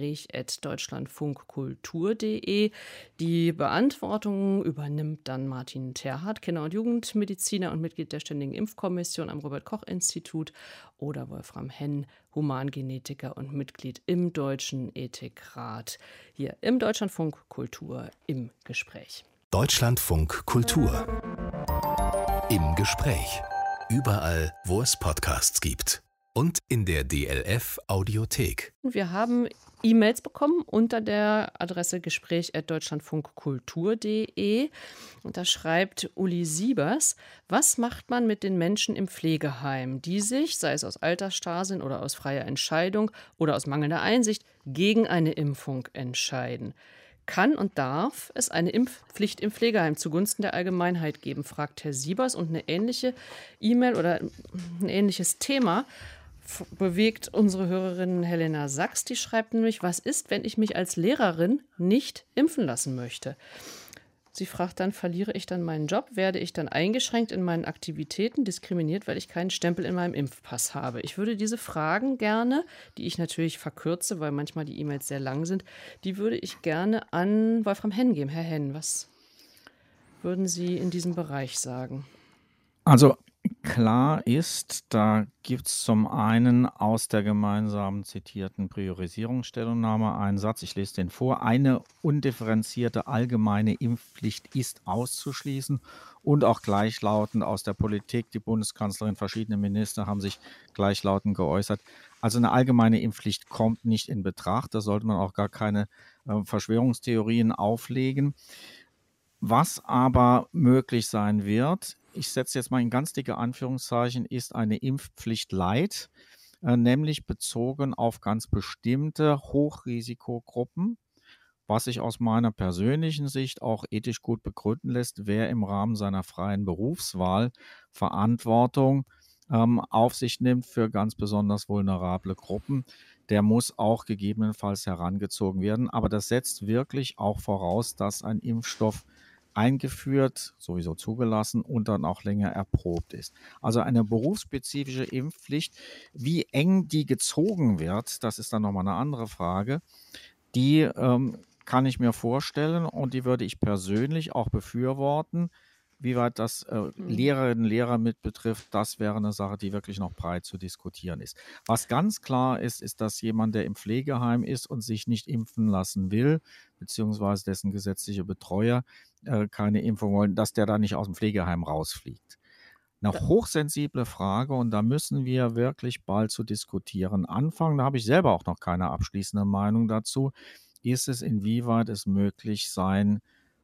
gespräch@deutschlandfunkkultur.de. Die Beantwortung übernimmt dann Martin Terhardt, Kinder- und Jugendmediziner und Mitglied der Ständigen Impfkommission am Robert-Koch-Institut, oder Wolfram Henn, Humangenetiker und Mitglied im Deutschen Ethikrat. Hier im Deutschlandfunk Kultur im Gespräch. Deutschlandfunk Kultur im Gespräch. Überall, wo es Podcasts gibt. Und in der DLF Audiothek. Wir haben E-Mails bekommen unter der Adresse gespräch@deutschlandfunkkultur.de. Und da schreibt Uli Siebers: Was macht man mit den Menschen im Pflegeheim, die sich, sei es aus Altersstarrsinn oder aus freier Entscheidung oder aus mangelnder Einsicht, gegen eine Impfung entscheiden. Kann und darf es eine Impfpflicht im Pflegeheim zugunsten der Allgemeinheit geben, fragt Herr Siebers. Und eine ähnliche E-Mail oder ein ähnliches Thema bewegt unsere Hörerin Helena Sachs. Die schreibt nämlich, was ist, wenn ich mich als Lehrerin nicht impfen lassen möchte? Sie fragt dann, verliere ich dann meinen Job? Werde ich dann eingeschränkt in meinen Aktivitäten, diskriminiert, weil ich keinen Stempel in meinem Impfpass habe? Ich würde diese Fragen gerne, die ich natürlich verkürze, weil manchmal die E-Mails sehr lang sind, die würde ich gerne an Wolfram Henn geben. Herr Henn, was würden Sie in diesem Bereich sagen? Also klar ist, da gibt es zum einen aus der gemeinsam zitierten Priorisierungsstellungnahme einen Satz, ich lese den vor: Eine undifferenzierte allgemeine Impfpflicht ist auszuschließen, und auch gleichlautend aus der Politik, die Bundeskanzlerin, verschiedene Minister haben sich gleichlautend geäußert. Also eine allgemeine Impfpflicht kommt nicht in Betracht, da sollte man auch gar keine Verschwörungstheorien auflegen. Was aber möglich sein wird, ich setze jetzt mal in ganz dicke Anführungszeichen, ist eine Impfpflicht light, nämlich bezogen auf ganz bestimmte Hochrisikogruppen, was sich aus meiner persönlichen Sicht auch ethisch gut begründen lässt. Wer im Rahmen seiner freien Berufswahl Verantwortung auf sich nimmt für ganz besonders vulnerable Gruppen, der muss auch gegebenenfalls herangezogen werden. Aber das setzt wirklich auch voraus, dass ein Impfstoff eingeführt, sowieso zugelassen und dann auch länger erprobt ist. Also eine berufsspezifische Impfpflicht, wie eng die gezogen wird, das ist dann nochmal eine andere Frage, die kann ich mir vorstellen und die würde ich persönlich auch befürworten. Wie weit das Lehrerinnen und Lehrer mit betrifft, das wäre eine Sache, die wirklich noch breit zu diskutieren ist. Was ganz klar ist, ist, dass jemand, der im Pflegeheim ist und sich nicht impfen lassen will, beziehungsweise dessen gesetzliche Betreuer keine Impfung wollen, dass der da nicht aus dem Pflegeheim rausfliegt. Eine hochsensible Frage, und da müssen wir wirklich bald zu diskutieren anfangen. Da habe ich selber auch noch keine abschließende Meinung dazu. Ist es, inwieweit es möglich sein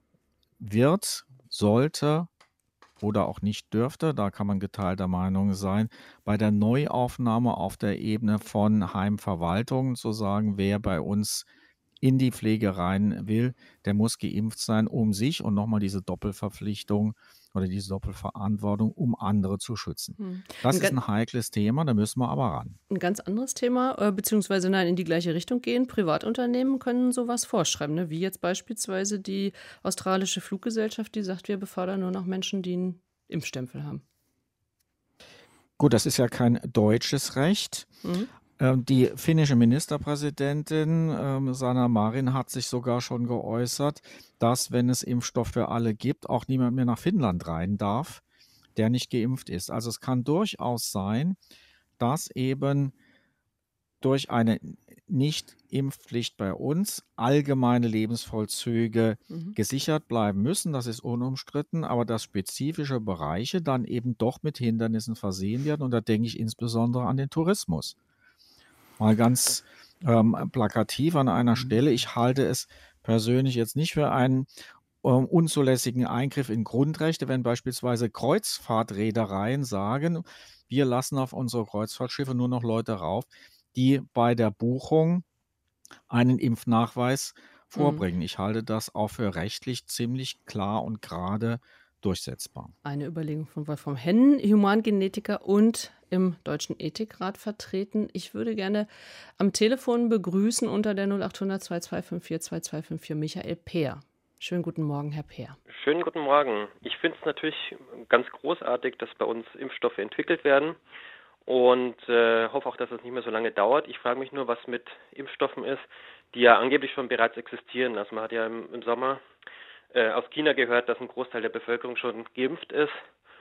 wird, sollte oder auch nicht dürfte, da kann man geteilter Meinung sein, bei der Neuaufnahme auf der Ebene von Heimverwaltungen zu sagen, wer bei uns in die Pflege rein will, der muss geimpft sein, um sich und nochmal diese Doppelverpflichtung oder diese Doppelverantwortung, um andere zu schützen. Das ist ein heikles Thema, da müssen wir aber ran. Ein ganz anderes Thema, beziehungsweise nein, in die gleiche Richtung gehen. Privatunternehmen können sowas vorschreiben, ne? Wie jetzt beispielsweise die australische Fluggesellschaft, die sagt, wir befördern nur noch Menschen, die einen Impfstempel haben. Gut, das ist ja kein deutsches Recht. Die finnische Ministerpräsidentin Sanna Marin hat sich sogar schon geäußert, dass, wenn es Impfstoff für alle gibt, auch niemand mehr nach Finnland rein darf, der nicht geimpft ist. Also es kann durchaus sein, dass eben durch eine Nicht-Impfpflicht bei uns allgemeine Lebensvollzüge gesichert bleiben müssen. Das ist unumstritten, aber dass spezifische Bereiche dann eben doch mit Hindernissen versehen werden. Und da denke ich insbesondere an den Tourismus. Mal ganz plakativ an einer Stelle. Ich halte es persönlich jetzt nicht für einen unzulässigen Eingriff in Grundrechte, wenn beispielsweise Kreuzfahrtreedereien sagen, wir lassen auf unsere Kreuzfahrtschiffe nur noch Leute rauf, die bei der Buchung einen Impfnachweis vorbringen. Ich halte das auch für rechtlich ziemlich klar und gerade durchsetzbar. Eine Überlegung von Wolfram Henn, Humangenetiker und im Deutschen Ethikrat vertreten. Ich würde gerne am Telefon begrüßen unter der 0800 2254 2254 Michael Peer. Schönen guten Morgen, Herr Peer. Schönen guten Morgen. Ich finde es natürlich ganz großartig, dass bei uns Impfstoffe entwickelt werden und hoffe auch, dass es nicht mehr so lange dauert. Ich frage mich nur, was mit Impfstoffen ist, die ja angeblich schon bereits existieren. Also man hat ja im Sommer aus China gehört, dass ein Großteil der Bevölkerung schon geimpft ist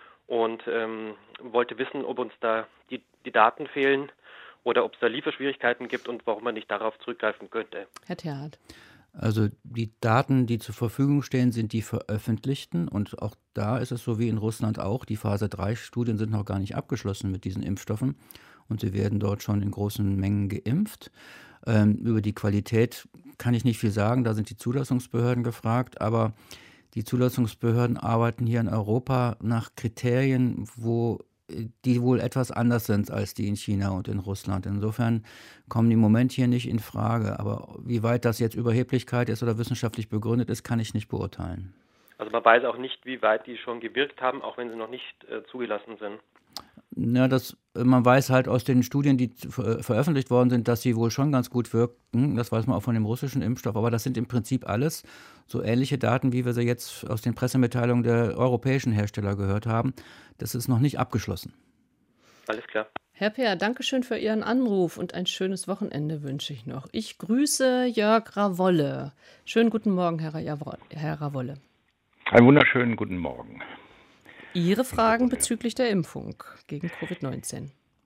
und wollte wissen, ob uns da die Daten fehlen oder ob es da Lieferschwierigkeiten gibt und warum man nicht darauf zurückgreifen könnte. Herr Terhardt. Also die Daten, die zur Verfügung stehen, sind die veröffentlichten, und auch da ist es so wie in Russland auch, die Phase-3-Studien sind noch gar nicht abgeschlossen mit diesen Impfstoffen und sie werden dort schon in großen Mengen geimpft. Über die Qualität kann ich nicht viel sagen, da sind die Zulassungsbehörden gefragt, aber die Zulassungsbehörden arbeiten hier in Europa nach Kriterien, wo die wohl etwas anders sind als die in China und in Russland. Insofern kommen die im Moment hier nicht in Frage. Aber wie weit das jetzt Überheblichkeit ist oder wissenschaftlich begründet ist, kann ich nicht beurteilen. Also man weiß auch nicht, wie weit die schon gewirkt haben, auch wenn sie noch nicht zugelassen sind. Ja, man weiß halt aus den Studien, die veröffentlicht worden sind, dass sie wohl schon ganz gut wirkten. Das weiß man auch von dem russischen Impfstoff. Aber das sind im Prinzip alles so ähnliche Daten, wie wir sie jetzt aus den Pressemitteilungen der europäischen Hersteller gehört haben. Das ist noch nicht abgeschlossen. Alles klar. Herr Peer, danke schön für Ihren Anruf und ein schönes Wochenende wünsche ich noch. Ich grüße Jörg Ravolle. Schönen guten Morgen, Herr Ravolle. Einen wunderschönen guten Morgen. Ihre Fragen bezüglich der Impfung gegen Covid-19.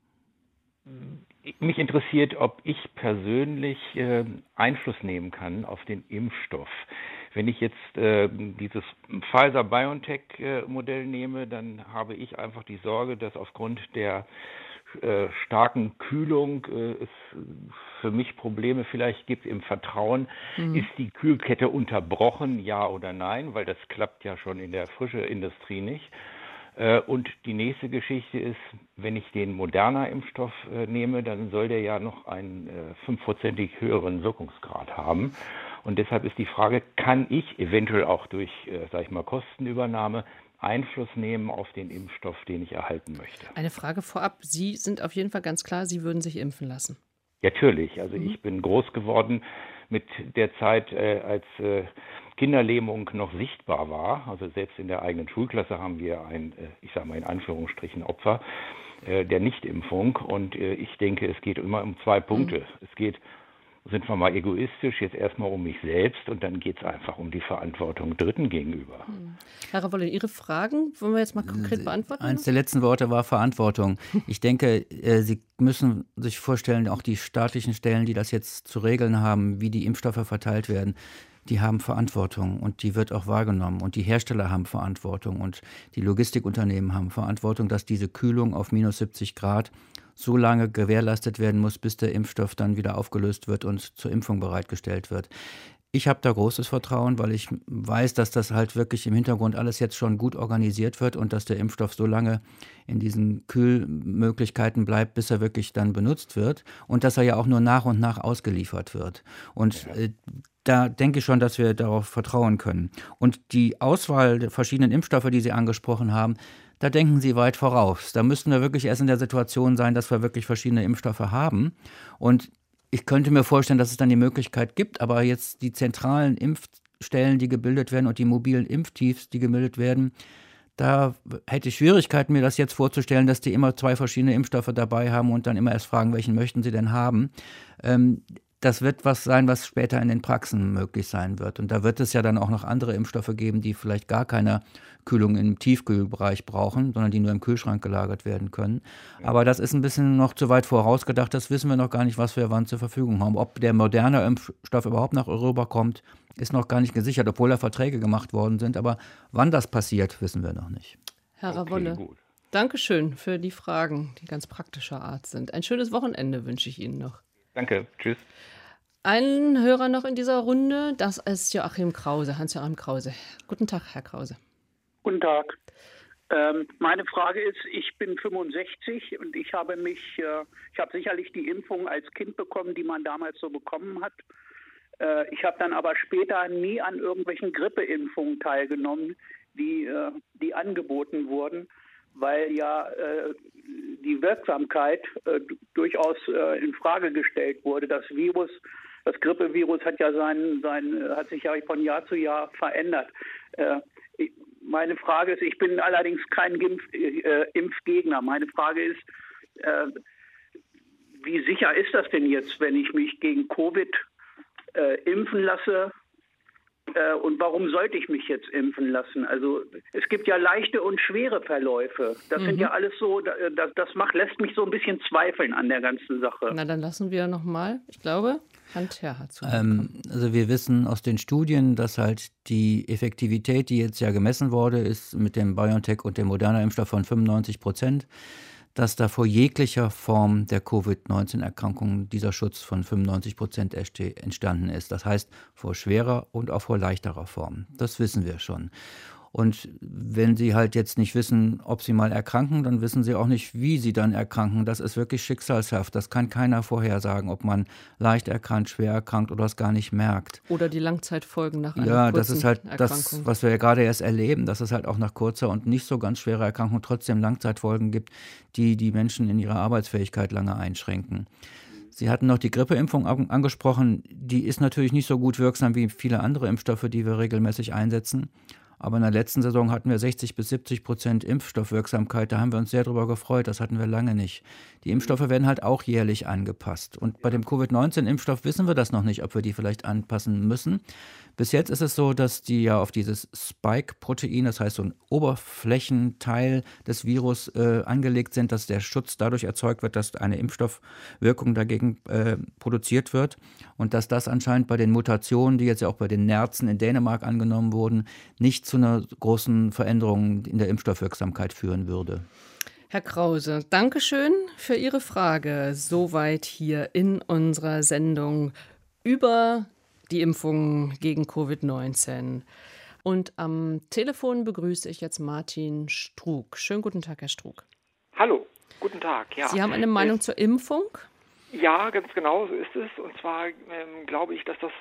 Mich interessiert, ob ich persönlich Einfluss nehmen kann auf den Impfstoff. Wenn ich jetzt dieses Pfizer-BioNTech-Modell nehme, dann habe ich einfach die Sorge, dass aufgrund der starken Kühlung es für mich Probleme vielleicht gibt im Vertrauen. Ist die Kühlkette unterbrochen, ja oder nein? Weil das klappt ja schon in der Frischeindustrie nicht. Und die nächste Geschichte ist, wenn ich den Moderna-Impfstoff nehme, dann soll der ja noch einen 5%ig höheren Wirkungsgrad haben. Und deshalb ist die Frage, kann ich eventuell auch durch, Kostenübernahme Einfluss nehmen auf den Impfstoff, den ich erhalten möchte? Eine Frage vorab. Sie sind auf jeden Fall ganz klar, Sie würden sich impfen lassen. Natürlich. Also ich bin groß geworden mit der Zeit, als Kinderlähmung noch sichtbar war. Also selbst in der eigenen Schulklasse haben wir ein, in Anführungsstrichen, Opfer der Nichtimpfung. Und ich denke, es geht immer um 2 Punkte. Es geht, sind wir mal egoistisch, jetzt erstmal um mich selbst und dann geht es einfach um die Verantwortung Dritten gegenüber. Herr Ravolle, Ihre Fragen wollen wir jetzt mal konkret beantworten? Eins der letzten Worte war Verantwortung. Ich denke, Sie müssen sich vorstellen, auch die staatlichen Stellen, die das jetzt zu regeln haben, wie die Impfstoffe verteilt werden, die haben Verantwortung und die wird auch wahrgenommen. Und die Hersteller haben Verantwortung und die Logistikunternehmen haben Verantwortung, dass diese Kühlung auf minus 70 Grad so lange gewährleistet werden muss, bis der Impfstoff dann wieder aufgelöst wird und zur Impfung bereitgestellt wird. Ich habe da großes Vertrauen, weil ich weiß, dass das halt wirklich im Hintergrund alles jetzt schon gut organisiert wird und dass der Impfstoff so lange in diesen Kühlmöglichkeiten bleibt, bis er wirklich dann benutzt wird und dass er ja auch nur nach und nach ausgeliefert wird. Und da denke ich schon, dass wir darauf vertrauen können. Und die Auswahl der verschiedenen Impfstoffe, die Sie angesprochen haben, da denken Sie weit voraus. Da müssten wir wirklich erst in der Situation sein, dass wir wirklich verschiedene Impfstoffe haben. Und ich könnte mir vorstellen, dass es dann die Möglichkeit gibt, aber jetzt die zentralen Impfstellen, die gebildet werden und die mobilen Impfteams, die gebildet werden, da hätte ich Schwierigkeiten, mir das jetzt vorzustellen, dass die immer 2 verschiedene Impfstoffe dabei haben und dann immer erst fragen, welchen möchten sie denn haben. Das wird was sein, was später in den Praxen möglich sein wird. Und da wird es ja dann auch noch andere Impfstoffe geben, die vielleicht gar keine Kühlung im Tiefkühlbereich brauchen, sondern die nur im Kühlschrank gelagert werden können. Aber das ist ein bisschen noch zu weit vorausgedacht. Das wissen wir noch gar nicht, was wir wann zur Verfügung haben. Ob der moderne Impfstoff überhaupt nach Europa kommt, ist noch gar nicht gesichert, obwohl da Verträge gemacht worden sind. Aber wann das passiert, wissen wir noch nicht. Herr Ravolle, Dankeschön für die Fragen, die ganz praktischer Art sind. Ein schönes Wochenende wünsche ich Ihnen noch. Danke, tschüss. Ein Hörer noch in dieser Runde, das ist Joachim Krause, Hans-Joachim Krause. Guten Tag, Herr Krause. Guten Tag. Meine Frage ist, ich bin 65 und ich habe sicherlich die Impfung als Kind bekommen, die man damals so bekommen hat. Ich habe dann aber später nie an irgendwelchen Grippeimpfungen teilgenommen, die angeboten wurden, weil ja die Wirksamkeit durchaus in Frage gestellt wurde. Das Grippevirus hat sich ja von Jahr zu Jahr verändert. Meine Frage ist, ich bin allerdings kein Impfgegner. Meine Frage ist, wie sicher ist das denn jetzt, wenn ich mich gegen Covid impfen lasse? Und warum sollte ich mich jetzt impfen lassen? Also es gibt ja leichte und schwere Verläufe. Das sind ja alles so, lässt mich so ein bisschen zweifeln an der ganzen Sache. Na, dann lassen wir nochmal, ich glaube, Hand-Herr hat zu. Also wir wissen aus den Studien, dass halt die Effektivität, die jetzt ja gemessen wurde, ist mit dem BioNTech und dem Moderna-Impfstoff von 95%. Dass da vor jeglicher Form der Covid-19-Erkrankung dieser Schutz von 95% entstanden ist. Das heißt, vor schwerer und auch vor leichterer Form. Das wissen wir schon. Und wenn sie halt jetzt nicht wissen, ob sie mal erkranken, dann wissen sie auch nicht, wie sie dann erkranken. Das ist wirklich schicksalshaft. Das kann keiner vorhersagen, ob man leicht erkrankt, schwer erkrankt oder es gar nicht merkt. Oder die Langzeitfolgen nach einer Ja, kurzen das ist halt Erkrankung. das, was wir ja gerade erst erleben, dass es halt auch nach kurzer und nicht so ganz schwerer Erkrankung trotzdem Langzeitfolgen gibt, die die Menschen in ihrer Arbeitsfähigkeit lange einschränken. Sie hatten noch die Grippeimpfung angesprochen. Die ist natürlich nicht so gut wirksam wie viele andere Impfstoffe, die wir regelmäßig einsetzen. Aber in der letzten Saison hatten wir 60-70% Impfstoffwirksamkeit. Da haben wir uns sehr drüber gefreut. Das hatten wir lange nicht. Die Impfstoffe werden halt auch jährlich angepasst. Und bei dem Covid-19-Impfstoff wissen wir das noch nicht, ob wir die vielleicht anpassen müssen. Bis jetzt ist es so, dass die ja auf dieses Spike-Protein, das heißt so ein Oberflächenteil des Virus angelegt sind, dass der Schutz dadurch erzeugt wird, dass eine Impfstoffwirkung dagegen produziert wird. Und dass das anscheinend bei den Mutationen, die jetzt ja auch bei den Nerzen in Dänemark angenommen wurden, nicht zu einer großen Veränderung in der Impfstoffwirksamkeit führen würde. Herr Krause, Dankeschön für Ihre Frage. Soweit hier in unserer Sendung über die Impfung gegen Covid-19. Und am Telefon begrüße ich jetzt Martin Strug. Schönen guten Tag, Herr Strug. Hallo, guten Tag. Ja. Sie haben eine Meinung zur Impfung? Ja, ganz genau, so ist es. Und zwar glaube ich, dass das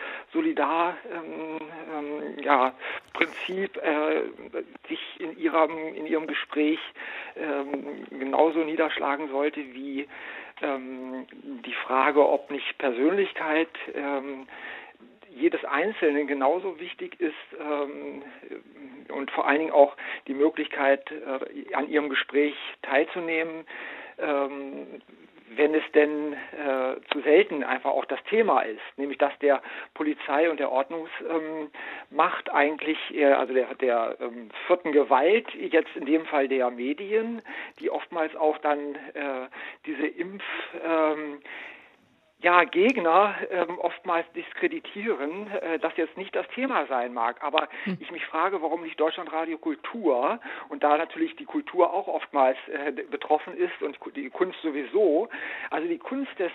Prinzip sich in Ihrem Gespräch genauso niederschlagen sollte wie die Frage, ob nicht Persönlichkeit jedes Einzelnen genauso wichtig ist und vor allen Dingen auch die Möglichkeit, an Ihrem Gespräch teilzunehmen, wenn es denn zu selten einfach auch das Thema ist, nämlich dass der Polizei und der Ordnungsmacht eigentlich, also der vierten Gewalt, jetzt in dem Fall der Medien, die oftmals auch dann diese Gegner oftmals diskreditieren, das jetzt nicht das Thema sein mag. Aber ich mich frage, warum nicht Deutschlandradio Kultur und da natürlich die Kultur auch oftmals betroffen ist und die Kunst sowieso, also die Kunst des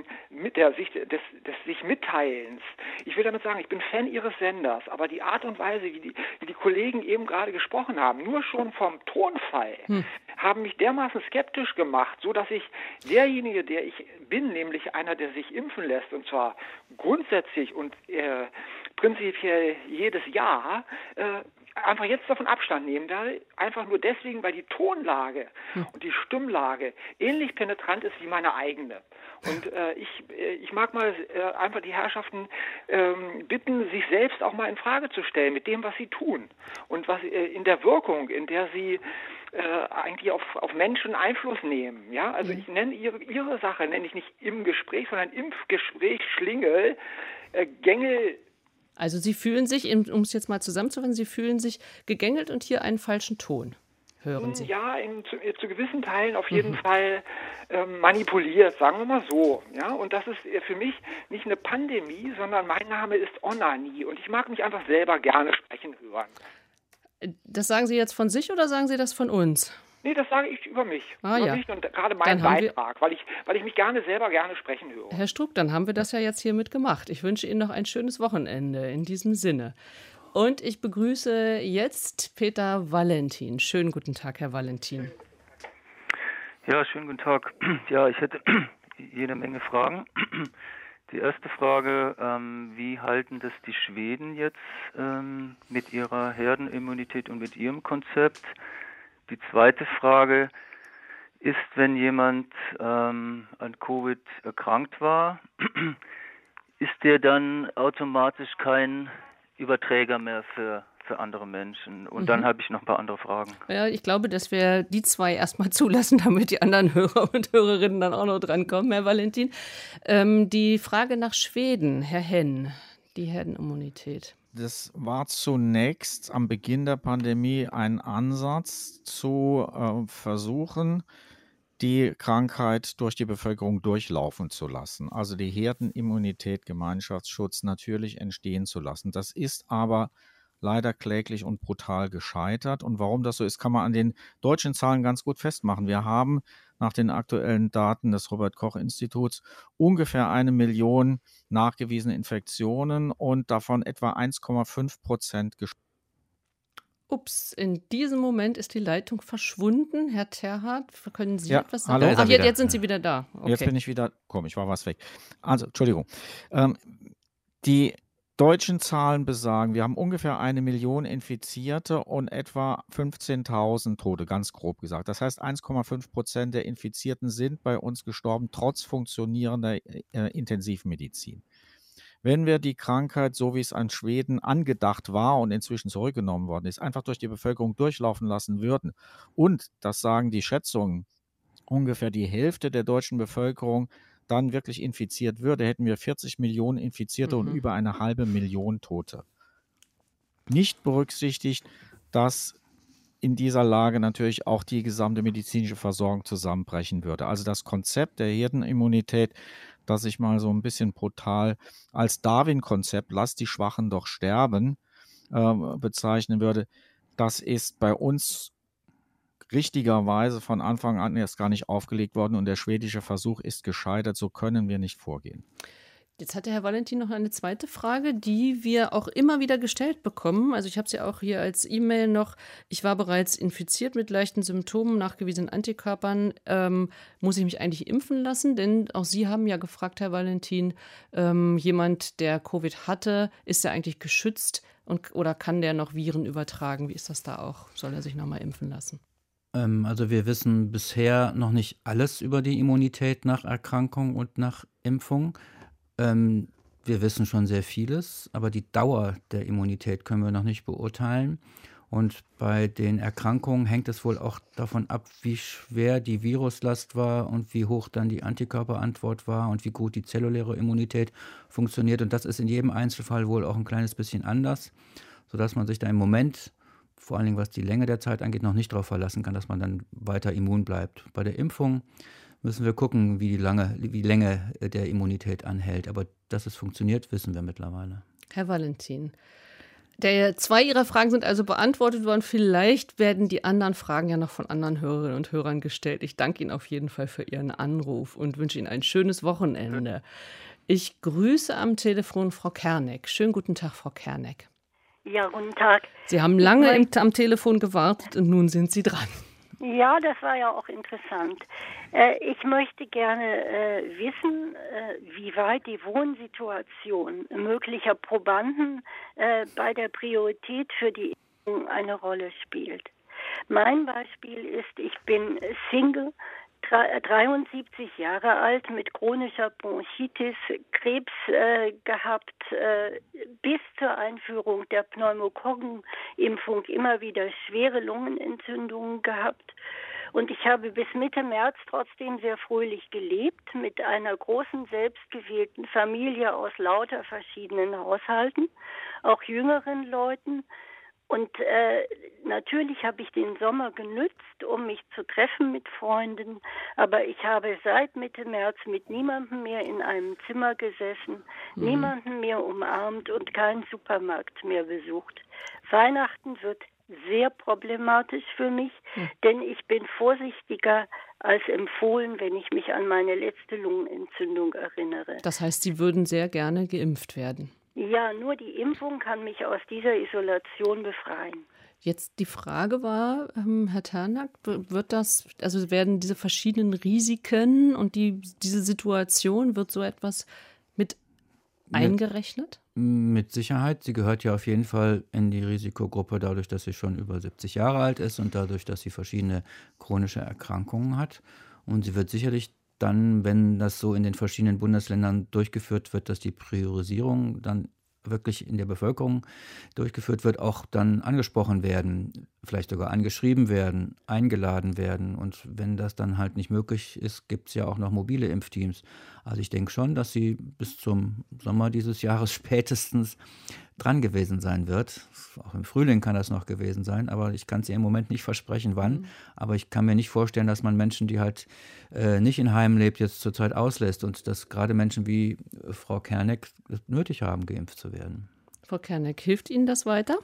sich Mitteilens. Ich will damit sagen, ich bin Fan Ihres Senders, aber die Art und Weise, wie die Kollegen eben gerade gesprochen haben, nur schon vom Tonfall, haben mich dermaßen skeptisch gemacht, so dass ich derjenige, der ich bin, nämlich einer, der sich impfen lässt, und zwar grundsätzlich und prinzipiell jedes Jahr, einfach jetzt davon Abstand nehmen, da einfach nur deswegen, weil die Tonlage und die Stimmlage ähnlich penetrant ist wie meine eigene. Und ich mag mal einfach die Herrschaften bitten, sich selbst auch mal in Frage zu stellen mit dem, was sie tun und was in der Wirkung, in der sie eigentlich auf Menschen Einfluss nehmen. Ja, also ich nenne ihre Sache, nenne ich nicht im Gespräch, sondern Impfgespräch, Schlingel, Gängel. Also Sie fühlen sich, um es jetzt mal zusammenzufassen, Sie fühlen sich gegängelt und hier einen falschen Ton. Hören Sie? Ja, zu gewissen Teilen auf jeden Fall manipuliert, sagen wir mal so. Ja, und das ist für mich nicht eine Pandemie, sondern mein Name ist Onanie und ich mag mich einfach selber gerne sprechen hören. Das sagen Sie jetzt von sich oder sagen Sie das von uns? Nee, das sage ich über mich. Über mich und gerade meinen Beitrag, weil ich mich selber gerne sprechen höre. Herr Strug, dann haben wir das ja jetzt hiermit gemacht. Ich wünsche Ihnen noch ein schönes Wochenende in diesem Sinne. Und ich begrüße jetzt Peter Valentin. Schönen guten Tag, Herr Valentin. Ja, schönen guten Tag. Ja, ich hätte jede Menge Fragen. Die erste Frage, wie halten das die Schweden jetzt mit ihrer Herdenimmunität und mit ihrem Konzept? Die zweite Frage ist, wenn jemand an Covid erkrankt war, ist der dann automatisch kein Überträger mehr für andere Menschen? Und dann habe ich noch ein paar andere Fragen. Ja, ich glaube, dass wir die zwei erstmal zulassen, damit die anderen Hörer und Hörerinnen dann auch noch drankommen, Herr Valentin. Die Frage nach Schweden, Herr Henn, die Herdenimmunität. Das war zunächst am Beginn der Pandemie ein Ansatz zu versuchen, die Krankheit durch die Bevölkerung durchlaufen zu lassen. Also die Herdenimmunität, Gemeinschaftsschutz natürlich entstehen zu lassen. Das ist aber leider kläglich und brutal gescheitert. Und warum das so ist, kann man an den deutschen Zahlen ganz gut festmachen. Wir haben nach den aktuellen Daten des Robert-Koch-Instituts ungefähr 1 Million nachgewiesene Infektionen und davon etwa 1,5% gestorben. Ups, in diesem Moment ist die Leitung verschwunden. Herr Terhardt, können Sie Ja, etwas hallo. sagen? Ach, jetzt sind Sie wieder da. Okay. Jetzt bin ich wieder, komisch, war was weg. Also, Entschuldigung. Die deutschen Zahlen besagen, wir haben ungefähr 1 Million Infizierte und etwa 15.000 Tote, ganz grob gesagt. Das heißt, 1,5% der Infizierten sind bei uns gestorben, trotz funktionierender Intensivmedizin. Wenn wir die Krankheit, so wie es an Schweden angedacht war und inzwischen zurückgenommen worden ist, einfach durch die Bevölkerung durchlaufen lassen würden und, das sagen die Schätzungen, ungefähr die Hälfte der deutschen Bevölkerung dann wirklich infiziert würde, hätten wir 40 Millionen Infizierte und über 500.000 Tote. Nicht berücksichtigt, dass in dieser Lage natürlich auch die gesamte medizinische Versorgung zusammenbrechen würde. Also das Konzept der Herdenimmunität, das ich mal so ein bisschen brutal als Darwin-Konzept, lass die Schwachen doch sterben, bezeichnen würde, das ist bei uns richtigerweise von Anfang an erst gar nicht aufgelegt worden und der schwedische Versuch ist gescheitert. So können wir nicht vorgehen. Jetzt hat der Herr Valentin noch eine zweite Frage, die wir auch immer wieder gestellt bekommen. Also ich habe sie auch hier als E-Mail noch. Ich war bereits infiziert mit leichten Symptomen, nachgewiesenen Antikörpern. Muss ich mich eigentlich impfen lassen? Denn auch Sie haben ja gefragt, Herr Valentin, jemand, der Covid hatte, ist er eigentlich geschützt oder kann der noch Viren übertragen? Wie ist das da auch? Soll er sich nochmal impfen lassen? Also wir wissen bisher noch nicht alles über die Immunität nach Erkrankung und nach Impfung. Wir wissen schon sehr vieles, aber die Dauer der Immunität können wir noch nicht beurteilen. Und bei den Erkrankungen hängt es wohl auch davon ab, wie schwer die Viruslast war und wie hoch dann die Antikörperantwort war und wie gut die zelluläre Immunität funktioniert. Und das ist in jedem Einzelfall wohl auch ein kleines bisschen anders, sodass man sich da im Moment, vor allen Dingen was die Länge der Zeit angeht, noch nicht darauf verlassen kann, dass man dann weiter immun bleibt. Bei der Impfung müssen wir gucken, wie die Länge der Immunität anhält. Aber dass es funktioniert, wissen wir mittlerweile. Herr Valentin, 2 Ihrer Fragen sind also beantwortet worden. Vielleicht werden die anderen Fragen ja noch von anderen Hörerinnen und Hörern gestellt. Ich danke Ihnen auf jeden Fall für Ihren Anruf und wünsche Ihnen ein schönes Wochenende. Ich grüße am Telefon Frau Kerneck. Schönen guten Tag, Frau Kerneck. Ja, guten Tag. Sie haben lange am Telefon gewartet und nun sind Sie dran. Ja, das war ja auch interessant. Ich möchte gerne wissen, wie weit die Wohnsituation möglicher Probanden bei der Priorität für die Impfung eine Rolle spielt. Mein Beispiel ist, ich bin Single, 73 Jahre alt, mit chronischer Bronchitis, Krebs gehabt, bis zur Einführung der Pneumokokkenimpfung immer wieder schwere Lungenentzündungen gehabt. Und ich habe bis Mitte März trotzdem sehr fröhlich gelebt, mit einer großen selbstgewählten Familie aus lauter verschiedenen Haushalten, auch jüngeren Leuten. Und natürlich habe ich den Sommer genützt, um mich zu treffen mit Freunden, aber ich habe seit Mitte März mit niemandem mehr in einem Zimmer gesessen, niemanden mehr umarmt und keinen Supermarkt mehr besucht. Weihnachten wird sehr problematisch für mich, denn ich bin vorsichtiger als empfohlen, wenn ich mich an meine letzte Lungenentzündung erinnere. Das heißt, Sie würden sehr gerne geimpft werden? Ja, nur die Impfung kann mich aus dieser Isolation befreien. Jetzt die Frage war, Herr Ternack, werden diese verschiedenen Risiken und diese Situation, wird so etwas mit eingerechnet? Mit Sicherheit. Sie gehört ja auf jeden Fall in die Risikogruppe dadurch, dass sie schon über 70 Jahre alt ist und dadurch, dass sie verschiedene chronische Erkrankungen hat. Und sie wird sicherlich dann, wenn das so in den verschiedenen Bundesländern durchgeführt wird, dass die Priorisierung dann wirklich in der Bevölkerung durchgeführt wird, auch dann angesprochen werden, vielleicht sogar angeschrieben werden, eingeladen werden. Und wenn das dann halt nicht möglich ist, gibt es ja auch noch mobile Impfteams. Also ich denke schon, dass sie bis zum Sommer dieses Jahres spätestens dran gewesen sein wird. Auch im Frühling kann das noch gewesen sein, aber ich kann es ihr im Moment nicht versprechen, wann. Aber ich kann mir nicht vorstellen, dass man Menschen, die halt nicht in Heimen lebt, jetzt zurzeit auslässt und dass gerade Menschen wie Frau Kerneck nötig haben, geimpft zu werden. Frau Kerneck, hilft Ihnen das weiter?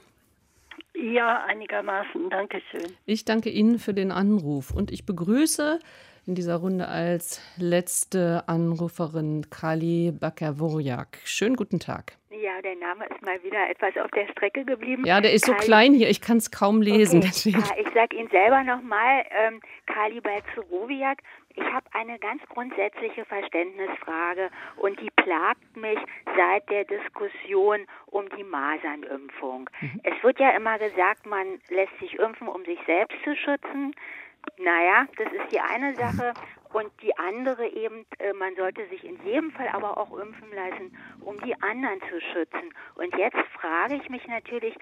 Ja, einigermaßen. Dankeschön. Ich danke Ihnen für den Anruf und ich begrüße in dieser Runde als letzte Anruferin Kali Bakervorjak. Schönen guten Tag. Ja, der Name ist mal wieder etwas auf der Strecke geblieben. Ja, der ist so klein hier, ich kann es kaum lesen. Okay. Deswegen. Ich sage Ihnen selber nochmal, Kali Balcerowiak, ich habe eine ganz grundsätzliche Verständnisfrage und die plagt mich seit der Diskussion um die Masernimpfung. Es wird ja immer gesagt, man lässt sich impfen, um sich selbst zu schützen. Naja, das ist die eine Sache. Und die andere eben, man sollte sich in jedem Fall aber auch impfen lassen, um die anderen zu schützen. Und jetzt frage ich mich natürlich,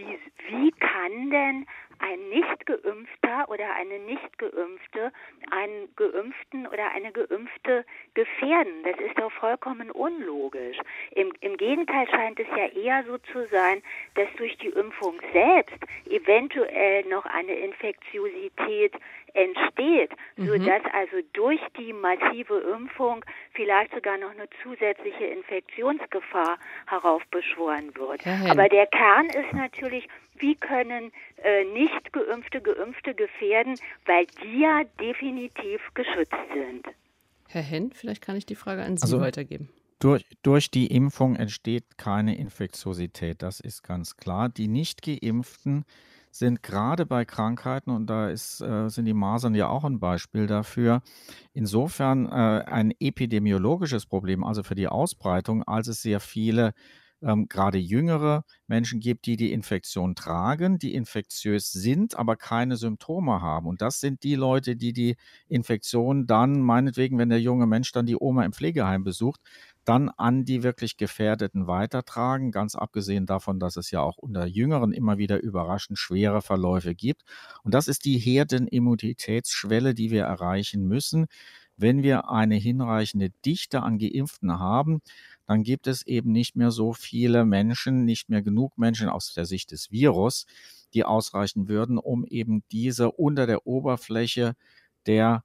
wie kann denn ein Nicht-Geimpfter oder eine Nicht-Geimpfte einen Geimpften oder eine Geimpfte gefährden? Das ist doch vollkommen unlogisch. Im Gegenteil scheint es ja eher so zu sein, dass durch die Impfung selbst eventuell noch eine Infektiosität entsteht, sodass also durch die massive Impfung vielleicht sogar noch eine zusätzliche Infektionsgefahr heraufbeschworen wird. Aber der Kern ist natürlich, wie können Nicht-Geimpfte Geimpfte gefährden, weil die ja definitiv geschützt sind. Herr Henn, vielleicht kann ich die Frage an Sie weitergeben. Durch die Impfung entsteht keine Infektiosität, das ist ganz klar. Die Nicht-Geimpften sind gerade bei Krankheiten, und da sind die Masern ja auch ein Beispiel dafür, insofern ein epidemiologisches Problem, also für die Ausbreitung, als es sehr viele gerade jüngere Menschen gibt, die Infektion tragen, die infektiös sind, aber keine Symptome haben. Und das sind die Leute, die Infektion dann, meinetwegen, wenn der junge Mensch dann die Oma im Pflegeheim besucht, dann an die wirklich Gefährdeten weitertragen, ganz abgesehen davon, dass es ja auch unter Jüngeren immer wieder überraschend schwere Verläufe gibt. Und das ist die Herdenimmunitätsschwelle, die wir erreichen müssen. Wenn wir eine hinreichende Dichte an Geimpften haben, dann gibt es eben nicht mehr so viele Menschen, nicht mehr genug Menschen aus der Sicht des Virus, die ausreichen würden, um eben diese unter der Oberfläche der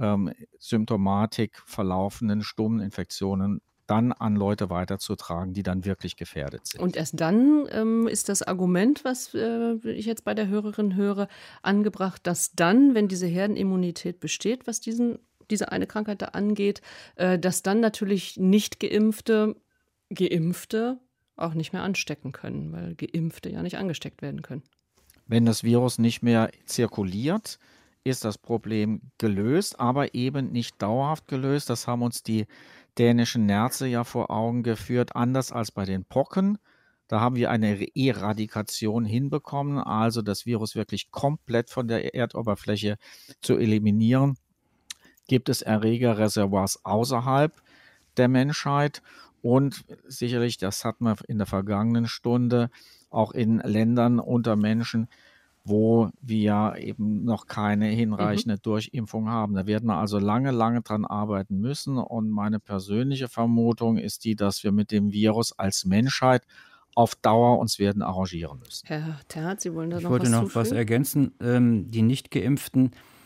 Symptomatik verlaufenden stummen Infektionen dann an Leute weiterzutragen, die dann wirklich gefährdet sind. Und erst dann ist das Argument, was ich jetzt bei der Hörerin höre, angebracht, dass dann, wenn diese Herdenimmunität besteht, was diese eine Krankheit da angeht, dass dann natürlich nicht Geimpfte auch nicht mehr anstecken können, weil Geimpfte ja nicht angesteckt werden können. Wenn das Virus nicht mehr zirkuliert, ist das Problem gelöst, aber eben nicht dauerhaft gelöst. Das haben uns die dänischen Ärzte ja vor Augen geführt, anders als bei den Pocken. Da haben wir eine Eradikation hinbekommen, also das Virus wirklich komplett von der Erdoberfläche zu eliminieren. Gibt es Erregerreservoirs außerhalb der Menschheit? Und sicherlich, das hatten wir in der vergangenen Stunde, auch in Ländern unter Menschen, wo wir eben noch keine hinreichende Durchimpfung haben. Da werden wir also lange, lange dran arbeiten müssen. Und meine persönliche Vermutung ist die, dass wir mit dem Virus als Menschheit auf Dauer uns werden arrangieren müssen. Herr Terhardt, Sie wollen da noch was zufügen? Ich wollte noch was ergänzen. Die Nicht-Geimpften,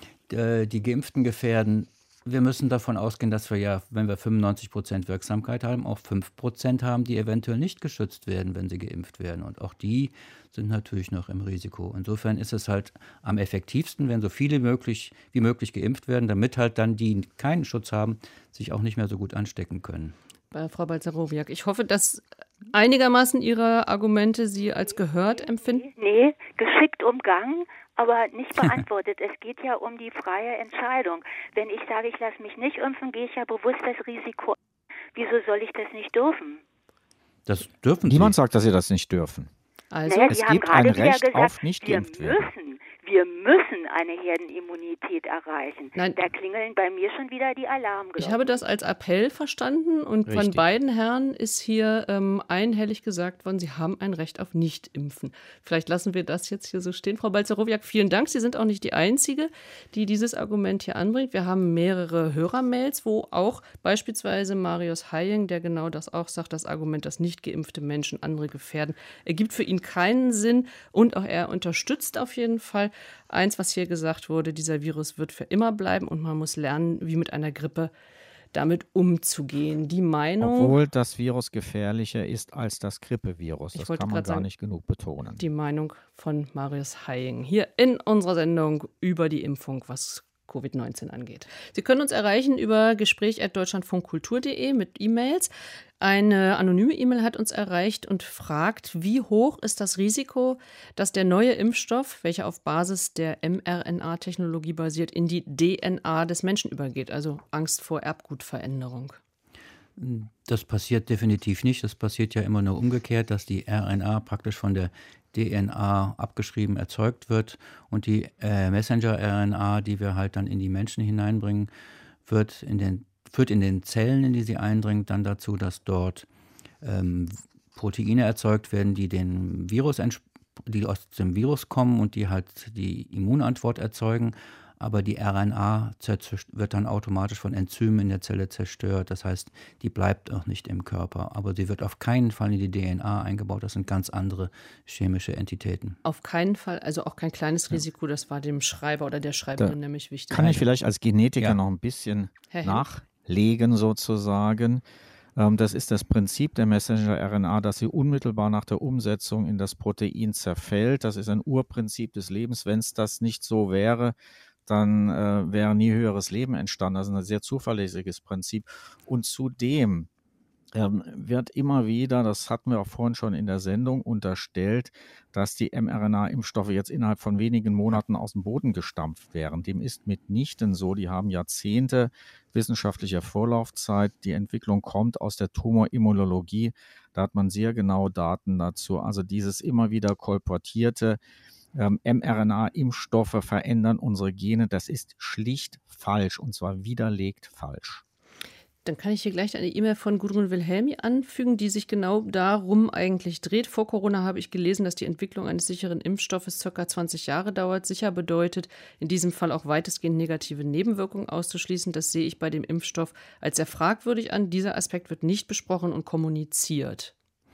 die Geimpften gefährden. Wir müssen davon ausgehen, dass wir ja, wenn wir 95% Wirksamkeit haben, auch 5% haben, die eventuell nicht geschützt werden, wenn sie geimpft werden. Und auch die sind natürlich noch im Risiko. Insofern ist es halt am effektivsten, wenn so viele wie möglich geimpft werden, damit halt dann die, die keinen Schutz haben, sich auch nicht mehr so gut anstecken können. Frau Balcerowiak, ich hoffe, dass einigermaßen Ihre Argumente Sie als gehört empfinden. Nee, geschickt umgangen, aber nicht beantwortet. Es geht ja um die freie Entscheidung. Wenn ich sage, ich lasse mich nicht impfen, gehe ich ja bewusst das Risiko ein. Wieso soll ich das nicht dürfen? Das dürfen Sie. Niemand sagt, dass Sie das nicht dürfen. Also, es gibt ein Recht auf nicht geimpft werden. Wir müssen eine Herdenimmunität erreichen. Nein. Da klingeln bei mir schon wieder die Alarmglocken. Ich habe das als Appell verstanden und von beiden Herren ist hier einhellig gesagt worden, sie haben ein Recht auf Nicht-Impfen. Vielleicht lassen wir das jetzt hier so stehen. Frau Balcerowiak, vielen Dank. Sie sind auch nicht die Einzige, die dieses Argument hier anbringt. Wir haben mehrere Hörermails, wo auch beispielsweise Marius Haying, der genau das auch sagt, das Argument, dass nicht geimpfte Menschen andere gefährden, ergibt für ihn keinen Sinn und auch er unterstützt auf jeden Fall eins, was hier gesagt wurde, dieser Virus wird für immer bleiben und man muss lernen, wie mit einer Grippe damit umzugehen. Die Meinung, obwohl das Virus gefährlicher ist als das Grippevirus. Das kann man gar nicht genug betonen. Die Meinung von Marius Haying hier in unserer Sendung über die Impfung. Was Covid-19 angeht. Sie können uns erreichen über gespräch@deutschlandfunkkultur.de mit E-Mails. Eine anonyme E-Mail hat uns erreicht und fragt, wie hoch ist das Risiko, dass der neue Impfstoff, welcher auf Basis der mRNA-Technologie basiert, in die DNA des Menschen übergeht, also Angst vor Erbgutveränderung? Das passiert definitiv nicht. Das passiert ja immer nur umgekehrt, dass die RNA praktisch von der DNA abgeschrieben erzeugt wird und die Messenger-RNA, die wir halt dann in die Menschen hineinbringen, führt in den Zellen, in die sie eindringt, dann dazu, dass dort Proteine erzeugt werden, die die aus dem Virus kommen und die halt die Immunantwort erzeugen. Aber die RNA wird dann automatisch von Enzymen in der Zelle zerstört. Das heißt, die bleibt auch nicht im Körper. Aber sie wird auf keinen Fall in die DNA eingebaut. Das sind ganz andere chemische Entitäten. Auf keinen Fall, also auch kein kleines Risiko. Das war dem Schreiber oder der Schreiberin nämlich wichtig. Kann ich vielleicht als Genetiker noch ein bisschen nachlegen sozusagen? Das ist das Prinzip der Messenger-RNA, dass sie unmittelbar nach der Umsetzung in das Protein zerfällt. Das ist ein Urprinzip des Lebens. Wenn es das nicht so wäre, dann wäre nie höheres Leben entstanden. Das ist ein sehr zuverlässiges Prinzip. Und zudem wird immer wieder, das hatten wir auch vorhin schon in der Sendung, unterstellt, dass die mRNA-Impfstoffe jetzt innerhalb von wenigen Monaten aus dem Boden gestampft wären. Dem ist mitnichten so. Die haben Jahrzehnte wissenschaftlicher Vorlaufzeit. Die Entwicklung kommt aus der Tumorimmunologie. Da hat man sehr genau Daten dazu. Also dieses immer wieder kolportierte mRNA-Impfstoffe verändern unsere Gene. Das ist schlicht falsch und zwar widerlegt falsch. Dann kann ich hier gleich eine E-Mail von Gudrun Wilhelmi anfügen, die sich genau darum eigentlich dreht. Vor Corona habe ich gelesen, dass die Entwicklung eines sicheren Impfstoffes ca. 20 Jahre dauert. Sicher bedeutet, in diesem Fall auch weitestgehend negative Nebenwirkungen auszuschließen. Das sehe ich bei dem Impfstoff als sehr fragwürdig an. Dieser Aspekt wird nicht besprochen und kommuniziert.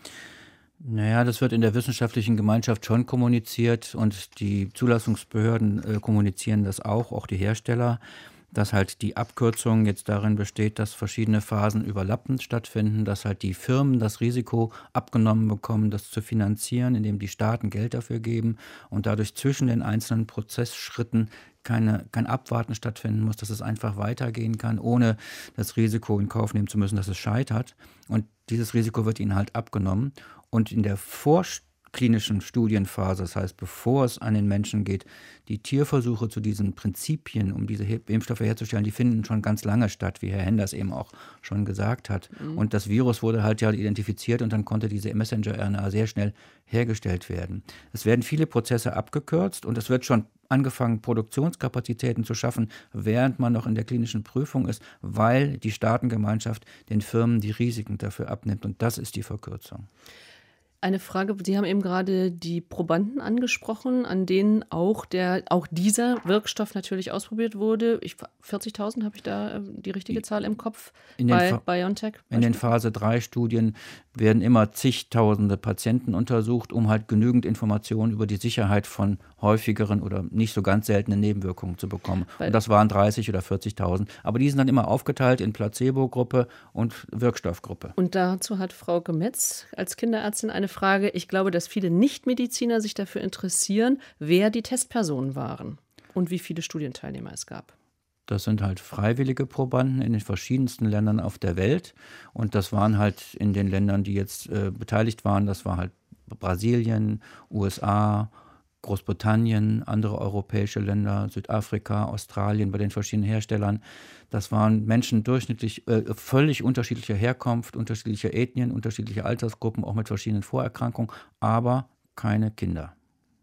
Naja, das wird in der wissenschaftlichen Gemeinschaft schon kommuniziert und die Zulassungsbehörden kommunizieren das auch die Hersteller, dass halt die Abkürzung jetzt darin besteht, dass verschiedene Phasen überlappend stattfinden, dass halt die Firmen das Risiko abgenommen bekommen, das zu finanzieren, indem die Staaten Geld dafür geben und dadurch zwischen den einzelnen Prozessschritten kein Abwarten stattfinden muss, dass es einfach weitergehen kann, ohne das Risiko in Kauf nehmen zu müssen, dass es scheitert. Und dieses Risiko wird ihnen halt abgenommen. Und in der vorklinischen Studienphase, das heißt, bevor es an den Menschen geht, die Tierversuche zu diesen Prinzipien, um diese Impfstoffe herzustellen, die finden schon ganz lange statt, wie Herr Henders eben auch schon gesagt hat. Und das Virus wurde halt ja identifiziert und dann konnte diese Messenger-RNA sehr schnell hergestellt werden. Es werden viele Prozesse abgekürzt und es wird schon angefangen, Produktionskapazitäten zu schaffen, während man noch in der klinischen Prüfung ist, weil die Staatengemeinschaft den Firmen die Risiken dafür abnimmt. Und das ist die Verkürzung. Eine Frage, Sie haben eben gerade die Probanden angesprochen, an denen auch dieser Wirkstoff natürlich ausprobiert wurde. 40.000, habe ich da die richtige Zahl im Kopf bei BioNTech? In den Phase-3-Studien werden immer zigtausende Patienten untersucht, um halt genügend Informationen über die Sicherheit von häufigeren oder nicht so ganz seltenen Nebenwirkungen zu bekommen. Und das waren 30.000 oder 40.000. Aber die sind dann immer aufgeteilt in Placebo-Gruppe und Wirkstoffgruppe. Und dazu hat Frau Gemetz als Kinderärztin eine Frage. Ich glaube, dass viele Nichtmediziner sich dafür interessieren, wer die Testpersonen waren und wie viele Studienteilnehmer es gab. Das sind halt freiwillige Probanden in den verschiedensten Ländern auf der Welt. Und das waren halt in den Ländern, die jetzt beteiligt waren, das war halt Brasilien, USA, Großbritannien, andere europäische Länder, Südafrika, Australien, bei den verschiedenen Herstellern. Das waren Menschen durchschnittlich völlig unterschiedlicher Herkunft, unterschiedlicher Ethnien, unterschiedliche Altersgruppen, auch mit verschiedenen Vorerkrankungen, aber keine Kinder.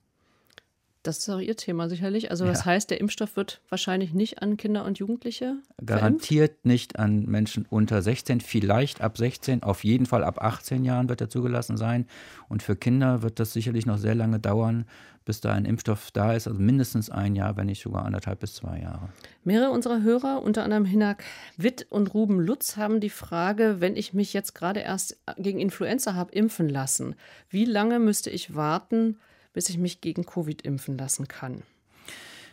Das ist auch Ihr Thema sicherlich. Also das heißt, der Impfstoff wird wahrscheinlich nicht an Kinder und Jugendliche garantiert verimpft? Nicht an Menschen unter 16, vielleicht ab 16, auf jeden Fall ab 18 Jahren wird er zugelassen sein. Und für Kinder wird das sicherlich noch sehr lange dauern, bis da ein Impfstoff da ist, also mindestens 1 Jahr, wenn nicht sogar 1,5 bis 2 Jahre. Mehrere unserer Hörer, unter anderem Hinak Witt und Ruben Lutz, haben die Frage, wenn ich mich jetzt gerade erst gegen Influenza habe impfen lassen, wie lange müsste ich warten, bis ich mich gegen Covid impfen lassen kann?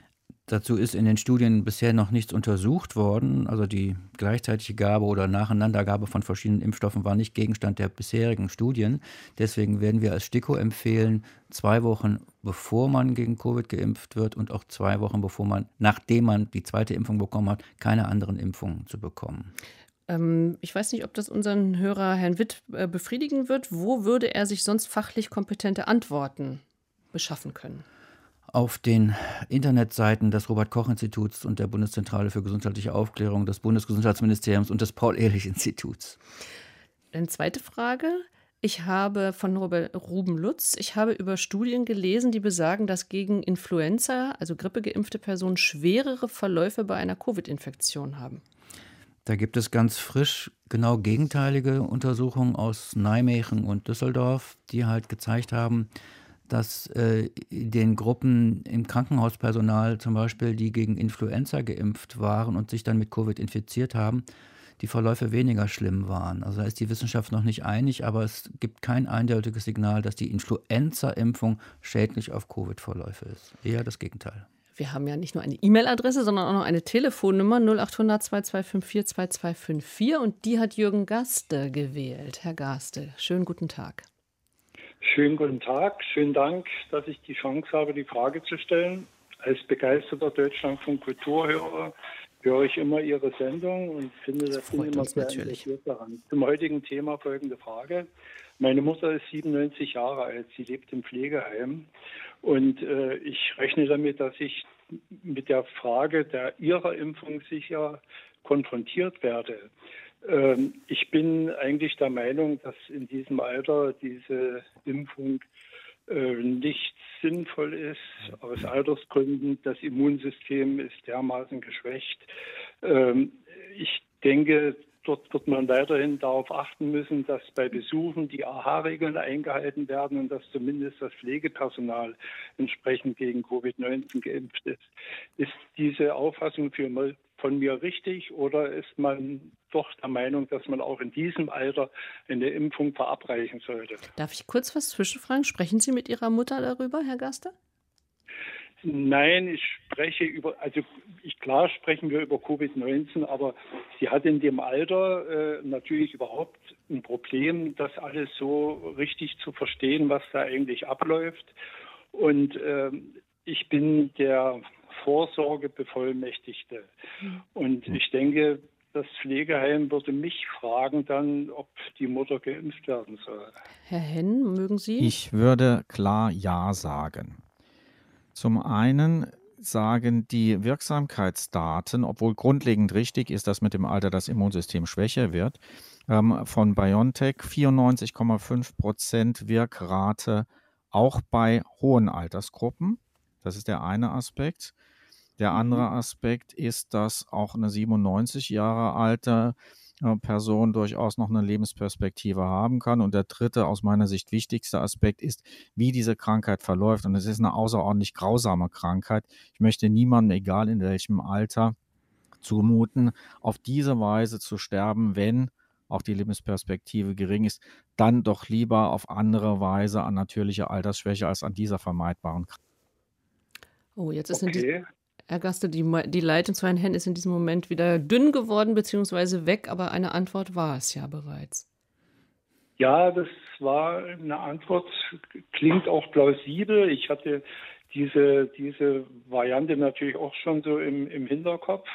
Dazu ist in den Studien bisher noch nichts untersucht worden. Also die gleichzeitige Gabe oder Nacheinandergabe von verschiedenen Impfstoffen war nicht Gegenstand der bisherigen Studien. Deswegen werden wir als STIKO empfehlen, 2 Wochen bevor man gegen Covid geimpft wird und auch 2 Wochen nachdem man die zweite Impfung bekommen hat, keine anderen Impfungen zu bekommen. Ich weiß nicht, ob das unseren Hörer Herrn Witt befriedigen wird. Wo würde er sich sonst fachlich kompetente Antworten beschaffen können? Auf den Internetseiten des Robert-Koch-Instituts und der Bundeszentrale für gesundheitliche Aufklärung, des Bundesgesundheitsministeriums und des Paul-Ehrlich-Instituts. Eine zweite Frage. Ich habe von Ruben Lutz, ich habe über Studien gelesen, die besagen, dass gegen Influenza, also Grippe geimpfte Personen, schwerere Verläufe bei einer Covid-Infektion haben. Da gibt es ganz frisch genau gegenteilige Untersuchungen aus Nijmegen und Düsseldorf, die halt gezeigt haben, dass den Gruppen im Krankenhauspersonal zum Beispiel, die gegen Influenza geimpft waren und sich dann mit Covid infiziert haben, die Verläufe weniger schlimm waren. Also da ist die Wissenschaft noch nicht einig, aber es gibt kein eindeutiges Signal, dass die Influenza-Impfung schädlich auf Covid-Verläufe ist. Eher das Gegenteil. Wir haben ja nicht nur eine E-Mail-Adresse, sondern auch noch eine Telefonnummer 0800 2254 2254 und die hat Jürgen Gaste gewählt. Herr Gaste, schönen guten Tag. Schönen guten Tag, schönen Dank, dass ich die Chance habe, die Frage zu stellen. Als begeisterter Deutschlandfunk Kulturhörer höre ich immer Ihre Sendung und finde das immer sehr interessiert daran. Zum heutigen Thema folgende Frage. Meine Mutter ist 97 Jahre alt, sie lebt im Pflegeheim und ich rechne damit, dass ich mit der Frage ihrer Impfung sicher konfrontiert werde. Ich bin eigentlich der Meinung, dass in diesem Alter diese Impfung nicht sinnvoll ist, aus Altersgründen. Das Immunsystem ist dermaßen geschwächt. Ich denke, dort wird man weiterhin darauf achten müssen, dass bei Besuchen die AHA-Regeln eingehalten werden und dass zumindest das Pflegepersonal entsprechend gegen Covid-19 geimpft ist. Ist diese Auffassung von mir richtig oder ist man doch der Meinung, dass man auch in diesem Alter eine Impfung verabreichen sollte? Darf ich kurz was zwischenfragen? Sprechen Sie mit Ihrer Mutter darüber, Herr Gaste? Nein, ich spreche klar sprechen wir über Covid-19, aber sie hat in dem Alter natürlich überhaupt ein Problem, das alles so richtig zu verstehen, was da eigentlich abläuft. Und ich bin der Vorsorgebevollmächtigte. Und ich denke, das Pflegeheim würde mich fragen dann, ob die Mutter geimpft werden soll. Herr Henn, mögen Sie? Ich würde klar Ja sagen. Zum einen sagen die Wirksamkeitsdaten, obwohl grundlegend richtig ist, dass mit dem Alter das Immunsystem schwächer wird, von BioNTech 94,5% Wirkrate auch bei hohen Altersgruppen. Das ist der eine Aspekt. Der andere Aspekt ist, dass auch eine 97 Jahre alte Person durchaus noch eine Lebensperspektive haben kann. Und der dritte, aus meiner Sicht wichtigste Aspekt ist, wie diese Krankheit verläuft. Und es ist eine außerordentlich grausame Krankheit. Ich möchte niemandem, egal in welchem Alter, zumuten, auf diese Weise zu sterben, wenn auch die Lebensperspektive gering ist, dann doch lieber auf andere Weise an natürlicher Altersschwäche als an dieser vermeidbaren Krankheit. Oh, jetzt ist Herr Gaste, die Leitung zu Herrn Henn ist in diesem Moment wieder dünn geworden bzw. weg, aber eine Antwort war es ja bereits. Ja, das war eine Antwort, klingt auch plausibel. Ich hatte diese Variante natürlich auch schon so im Hinterkopf.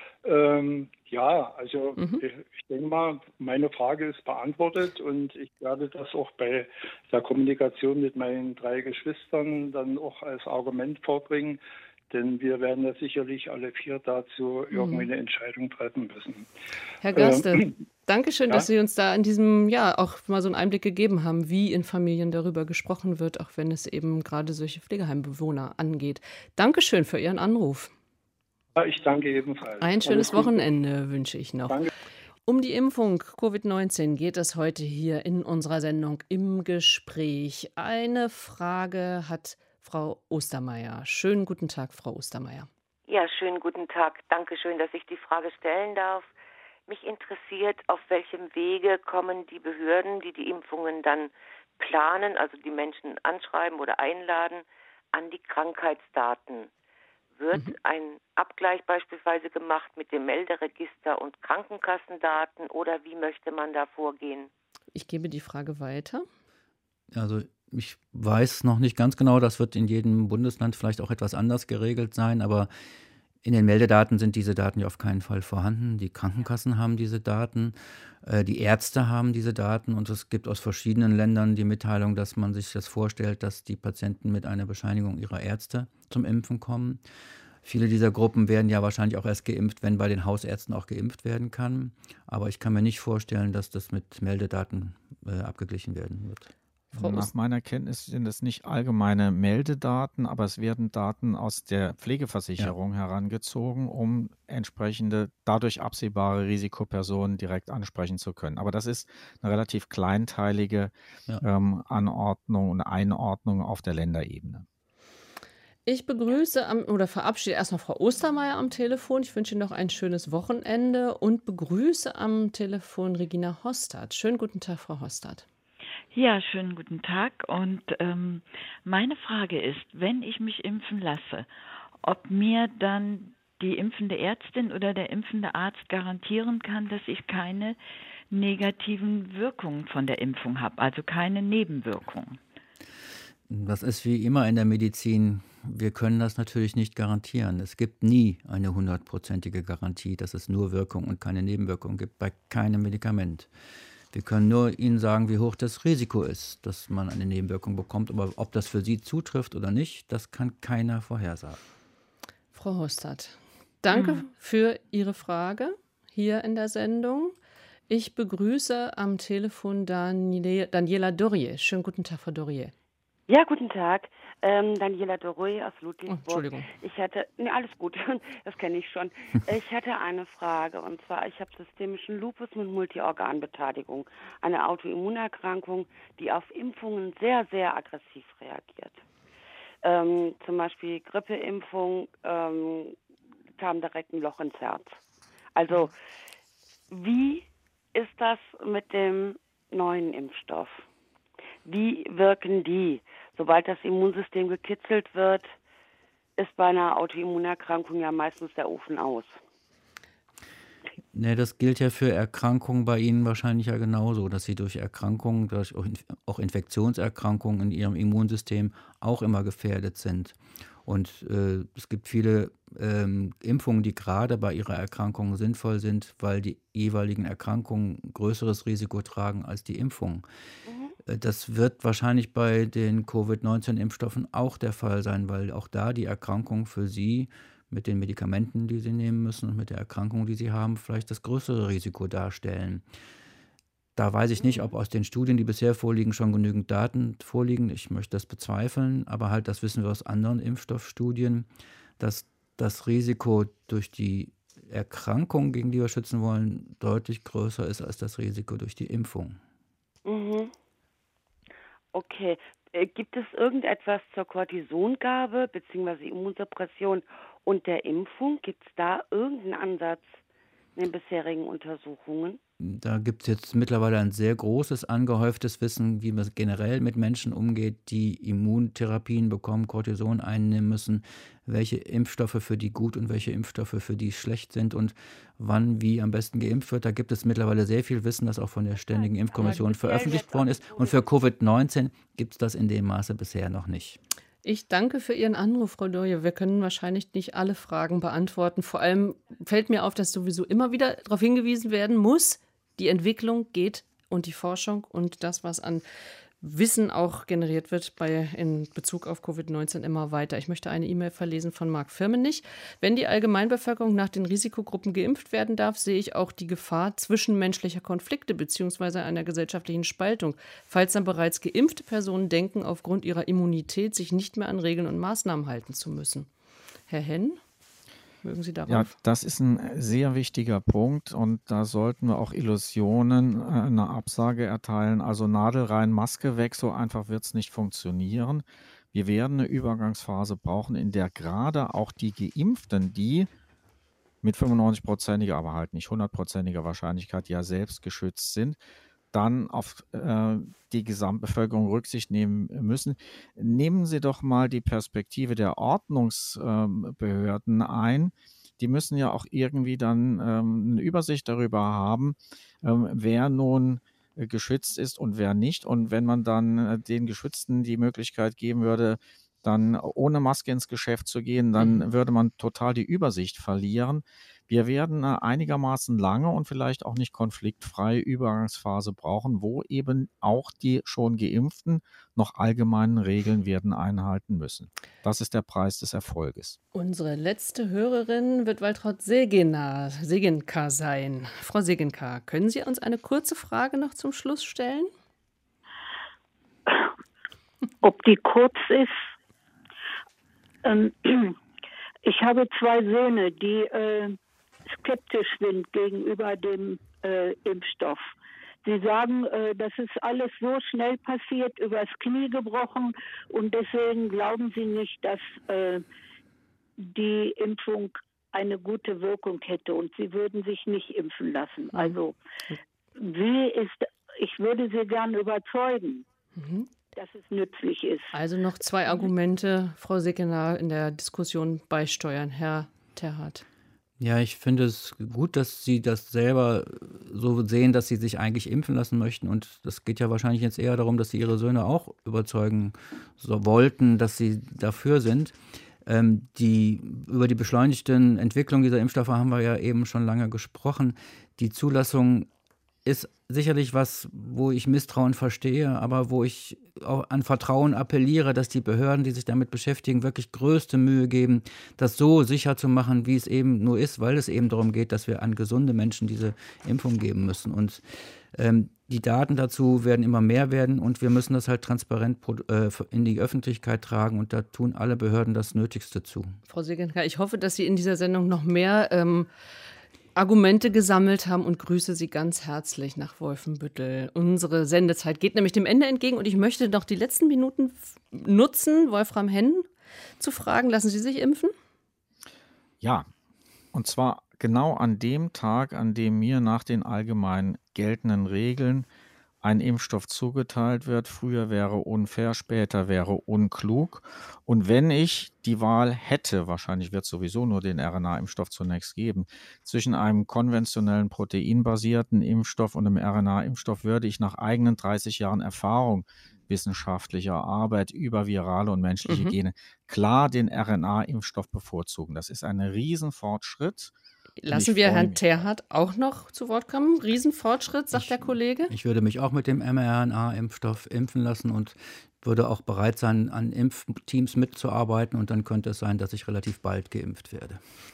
Ich denke mal, meine Frage ist beantwortet und ich werde das auch bei der Kommunikation mit meinen 3 Geschwistern dann auch als Argument vorbringen. Denn wir werden ja sicherlich alle 4 dazu irgendwie eine Entscheidung treffen müssen. Herr Gaste, danke schön, dass Sie uns da in diesem auch mal so einen Einblick gegeben haben, wie in Familien darüber gesprochen wird, auch wenn es eben gerade solche Pflegeheimbewohner angeht. Dankeschön für Ihren Anruf. Ja, ich danke ebenfalls. Ein schönes Wochenende wünsche ich noch. Danke. Um die Impfung Covid-19 geht es heute hier in unserer Sendung im Gespräch. Eine Frage hat Frau Ostermeier. Schönen guten Tag, Frau Ostermeier. Ja, schönen guten Tag. Dankeschön, dass ich die Frage stellen darf. Mich interessiert, auf welchem Wege kommen die Behörden, die Impfungen dann planen, also die Menschen anschreiben oder einladen, an die Krankheitsdaten. Wird ein Abgleich beispielsweise gemacht mit dem Melderegister und Krankenkassendaten oder wie möchte man da vorgehen? Ich gebe die Frage weiter. Also ich weiß noch nicht ganz genau, das wird in jedem Bundesland vielleicht auch etwas anders geregelt sein, aber in den Meldedaten sind diese Daten ja auf keinen Fall vorhanden. Die Krankenkassen haben diese Daten, die Ärzte haben diese Daten und es gibt aus verschiedenen Ländern die Mitteilung, dass man sich das vorstellt, dass die Patienten mit einer Bescheinigung ihrer Ärzte zum Impfen kommen. Viele dieser Gruppen werden ja wahrscheinlich auch erst geimpft, wenn bei den Hausärzten auch geimpft werden kann. Aber ich kann mir nicht vorstellen, dass das mit Meldedaten abgeglichen werden wird. Nach meiner Kenntnis sind es nicht allgemeine Meldedaten, aber es werden Daten aus der Pflegeversicherung herangezogen, um entsprechende, dadurch absehbare Risikopersonen direkt ansprechen zu können. Aber das ist eine relativ kleinteilige Anordnung und Einordnung auf der Länderebene. Ich begrüße oder verabschiede erstmal Frau Ostermeier am Telefon. Ich wünsche Ihnen noch ein schönes Wochenende und begrüße am Telefon Regina Hostad. Schönen guten Tag, Frau Hostad. Ja, schönen guten Tag. Und meine Frage ist, wenn ich mich impfen lasse, ob mir dann die impfende Ärztin oder der impfende Arzt garantieren kann, dass ich keine negativen Wirkungen von der Impfung habe, also keine Nebenwirkungen. Das ist wie immer in der Medizin. Wir können das natürlich nicht garantieren. Es gibt nie eine 100%ige Garantie, dass es nur Wirkung und keine Nebenwirkung gibt bei keinem Medikament. Wir können nur Ihnen sagen, wie hoch das Risiko ist, dass man eine Nebenwirkung bekommt. Aber ob das für Sie zutrifft oder nicht, das kann keiner vorhersagen. Frau Hostad, danke für Ihre Frage hier in der Sendung. Ich begrüße am Telefon Daniela Dorier. Schönen guten Tag, Frau Dorier. Ja, guten Tag. Daniela Doroy aus Ludwigsburg. Entschuldigung. Alles gut, das kenne ich schon. Ich hatte eine Frage und zwar, ich habe systemischen Lupus mit Multiorganbeteiligung, eine Autoimmunerkrankung, die auf Impfungen sehr, sehr aggressiv reagiert. Zum Beispiel Grippeimpfung kam direkt ein Loch ins Herz. Also, wie ist das mit dem neuen Impfstoff? Wie wirken die? Sobald das Immunsystem gekitzelt wird, ist bei einer Autoimmunerkrankung ja meistens der Ofen aus. Ne, das gilt ja für Erkrankungen bei Ihnen wahrscheinlich ja genauso, dass Sie durch Erkrankungen, durch auch Infektionserkrankungen in Ihrem Immunsystem auch immer gefährdet sind. Und es gibt viele Impfungen, die gerade bei Ihrer Erkrankung sinnvoll sind, weil die jeweiligen Erkrankungen ein größeres Risiko tragen als die Impfung. Das wird wahrscheinlich bei den Covid-19-Impfstoffen auch der Fall sein, weil auch da die Erkrankung für Sie mit den Medikamenten, die Sie nehmen müssen und mit der Erkrankung, die Sie haben, vielleicht das größere Risiko darstellen. Da weiß ich nicht, ob aus den Studien, die bisher vorliegen, schon genügend Daten vorliegen. Ich möchte das bezweifeln, aber halt, das wissen wir aus anderen Impfstoffstudien, dass das Risiko durch die Erkrankung, gegen die wir schützen wollen, deutlich größer ist als das Risiko durch die Impfung. Mhm. Okay. Gibt es irgendetwas zur Cortisongabe bzw. Immunsuppression und der Impfung? Gibt es da irgendeinen Ansatz in den bisherigen Untersuchungen? Da gibt es jetzt mittlerweile ein sehr großes, angehäuftes Wissen, wie man generell mit Menschen umgeht, die Immuntherapien bekommen, Cortison einnehmen müssen, welche Impfstoffe für die gut und welche Impfstoffe für die schlecht sind und wann wie am besten geimpft wird. Da gibt es mittlerweile sehr viel Wissen, das auch von der Ständigen Impfkommission veröffentlicht worden ist. Und für Covid-19 gibt es das in dem Maße bisher noch nicht. Ich danke für Ihren Anruf, Frau Dorier. Wir können wahrscheinlich nicht alle Fragen beantworten. Vor allem fällt mir auf, dass sowieso immer wieder darauf hingewiesen werden muss, die Entwicklung geht und die Forschung und das, was an Wissen auch generiert wird in Bezug auf Covid-19 immer weiter. Ich möchte eine E-Mail verlesen von Marc Firmenich. Wenn die Allgemeinbevölkerung nach den Risikogruppen geimpft werden darf, sehe ich auch die Gefahr zwischenmenschlicher Konflikte bzw. einer gesellschaftlichen Spaltung, falls dann bereits geimpfte Personen denken, aufgrund ihrer Immunität sich nicht mehr an Regeln und Maßnahmen halten zu müssen. Herr Henn? Mögen Sie darauf? Ja, das ist ein sehr wichtiger Punkt und da sollten wir auch Illusionen eine Absage erteilen. Also Nadel rein, Maske weg, so einfach wird es nicht funktionieren. Wir werden eine Übergangsphase brauchen, in der gerade auch die Geimpften, die mit 95%iger, aber halt nicht 100%iger Wahrscheinlichkeit ja selbst geschützt sind, dann auf die Gesamtbevölkerung Rücksicht nehmen müssen. Nehmen Sie doch mal die Perspektive der Ordnungsbehörden ein. Die müssen ja auch irgendwie dann eine Übersicht darüber haben, wer nun geschützt ist und wer nicht. Und wenn man dann den Geschützten die Möglichkeit geben würde, dann ohne Maske ins Geschäft zu gehen, dann würde man total die Übersicht verlieren. Wir werden eine einigermaßen lange und vielleicht auch nicht konfliktfreie Übergangsphase brauchen, wo eben auch die schon Geimpften noch allgemeinen Regeln werden einhalten müssen. Das ist der Preis des Erfolges. Unsere letzte Hörerin wird Waltraud Segenka sein. Frau Segenka, können Sie uns eine kurze Frage noch zum Schluss stellen? Ob die kurz ist? Ich habe 2 Söhne, die skeptisch sind gegenüber dem Impfstoff. Sie sagen, das ist alles so schnell passiert, übers Knie gebrochen und deswegen glauben sie nicht, dass die Impfung eine gute Wirkung hätte und sie würden sich nicht impfen lassen. Also ich würde sie gern überzeugen, dass es nützlich ist. Also noch 2 Argumente, Frau Segenka, in der Diskussion beisteuern. Herr Terhardt. Ja, ich finde es gut, dass Sie das selber so sehen, dass Sie sich eigentlich impfen lassen möchten. Und das geht ja wahrscheinlich jetzt eher darum, dass Sie Ihre Söhne auch überzeugen wollten, dass sie dafür sind. Über die beschleunigte Entwicklung dieser Impfstoffe haben wir ja eben schon lange gesprochen. Die Zulassung ist sicherlich was, wo ich Misstrauen verstehe, aber wo ich auch an Vertrauen appelliere, dass die Behörden, die sich damit beschäftigen, wirklich größte Mühe geben, das so sicher zu machen, wie es eben nur ist, weil es eben darum geht, dass wir an gesunde Menschen diese Impfung geben müssen. Und die Daten dazu werden immer mehr werden und wir müssen das halt transparent in die Öffentlichkeit tragen und da tun alle Behörden das Nötigste zu. Frau Segenka, ich hoffe, dass Sie in dieser Sendung noch mehr Argumente gesammelt haben und grüße Sie ganz herzlich nach Wolfenbüttel. Unsere Sendezeit geht nämlich dem Ende entgegen und ich möchte noch die letzten Minuten nutzen, Wolfram Henn zu fragen, lassen Sie sich impfen? Ja, und zwar genau an dem Tag, an dem mir nach den allgemein geltenden Regeln ein Impfstoff zugeteilt wird. Früher wäre unfair, später wäre unklug. Und wenn ich die Wahl hätte, wahrscheinlich wird es sowieso nur den RNA-Impfstoff zunächst geben, zwischen einem konventionellen proteinbasierten Impfstoff und einem RNA-Impfstoff, würde ich nach eigenen 30 Jahren Erfahrung wissenschaftlicher Arbeit über virale und menschliche Gene klar den RNA-Impfstoff bevorzugen. Das ist ein Riesenfortschritt. Lassen wir Herrn Terhardt auch noch zu Wort kommen. Riesenfortschritt, sagt der Kollege. Ich würde mich auch mit dem mRNA-Impfstoff impfen lassen und würde auch bereit sein, an Impfteams mitzuarbeiten. Und dann könnte es sein, dass ich relativ bald geimpft werde.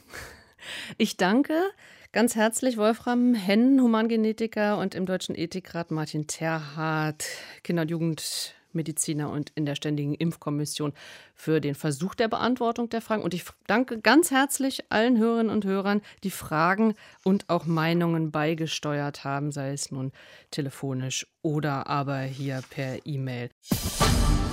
Ich danke ganz herzlich Wolfram Henn, Humangenetiker, und im Deutschen Ethikrat Martin Terhardt, Kinder- und Jugendmediziner und in der Ständigen Impfkommission, für den Versuch der Beantwortung der Fragen. Und ich danke ganz herzlich allen Hörerinnen und Hörern, die Fragen und auch Meinungen beigesteuert haben, sei es nun telefonisch oder aber hier per E-Mail.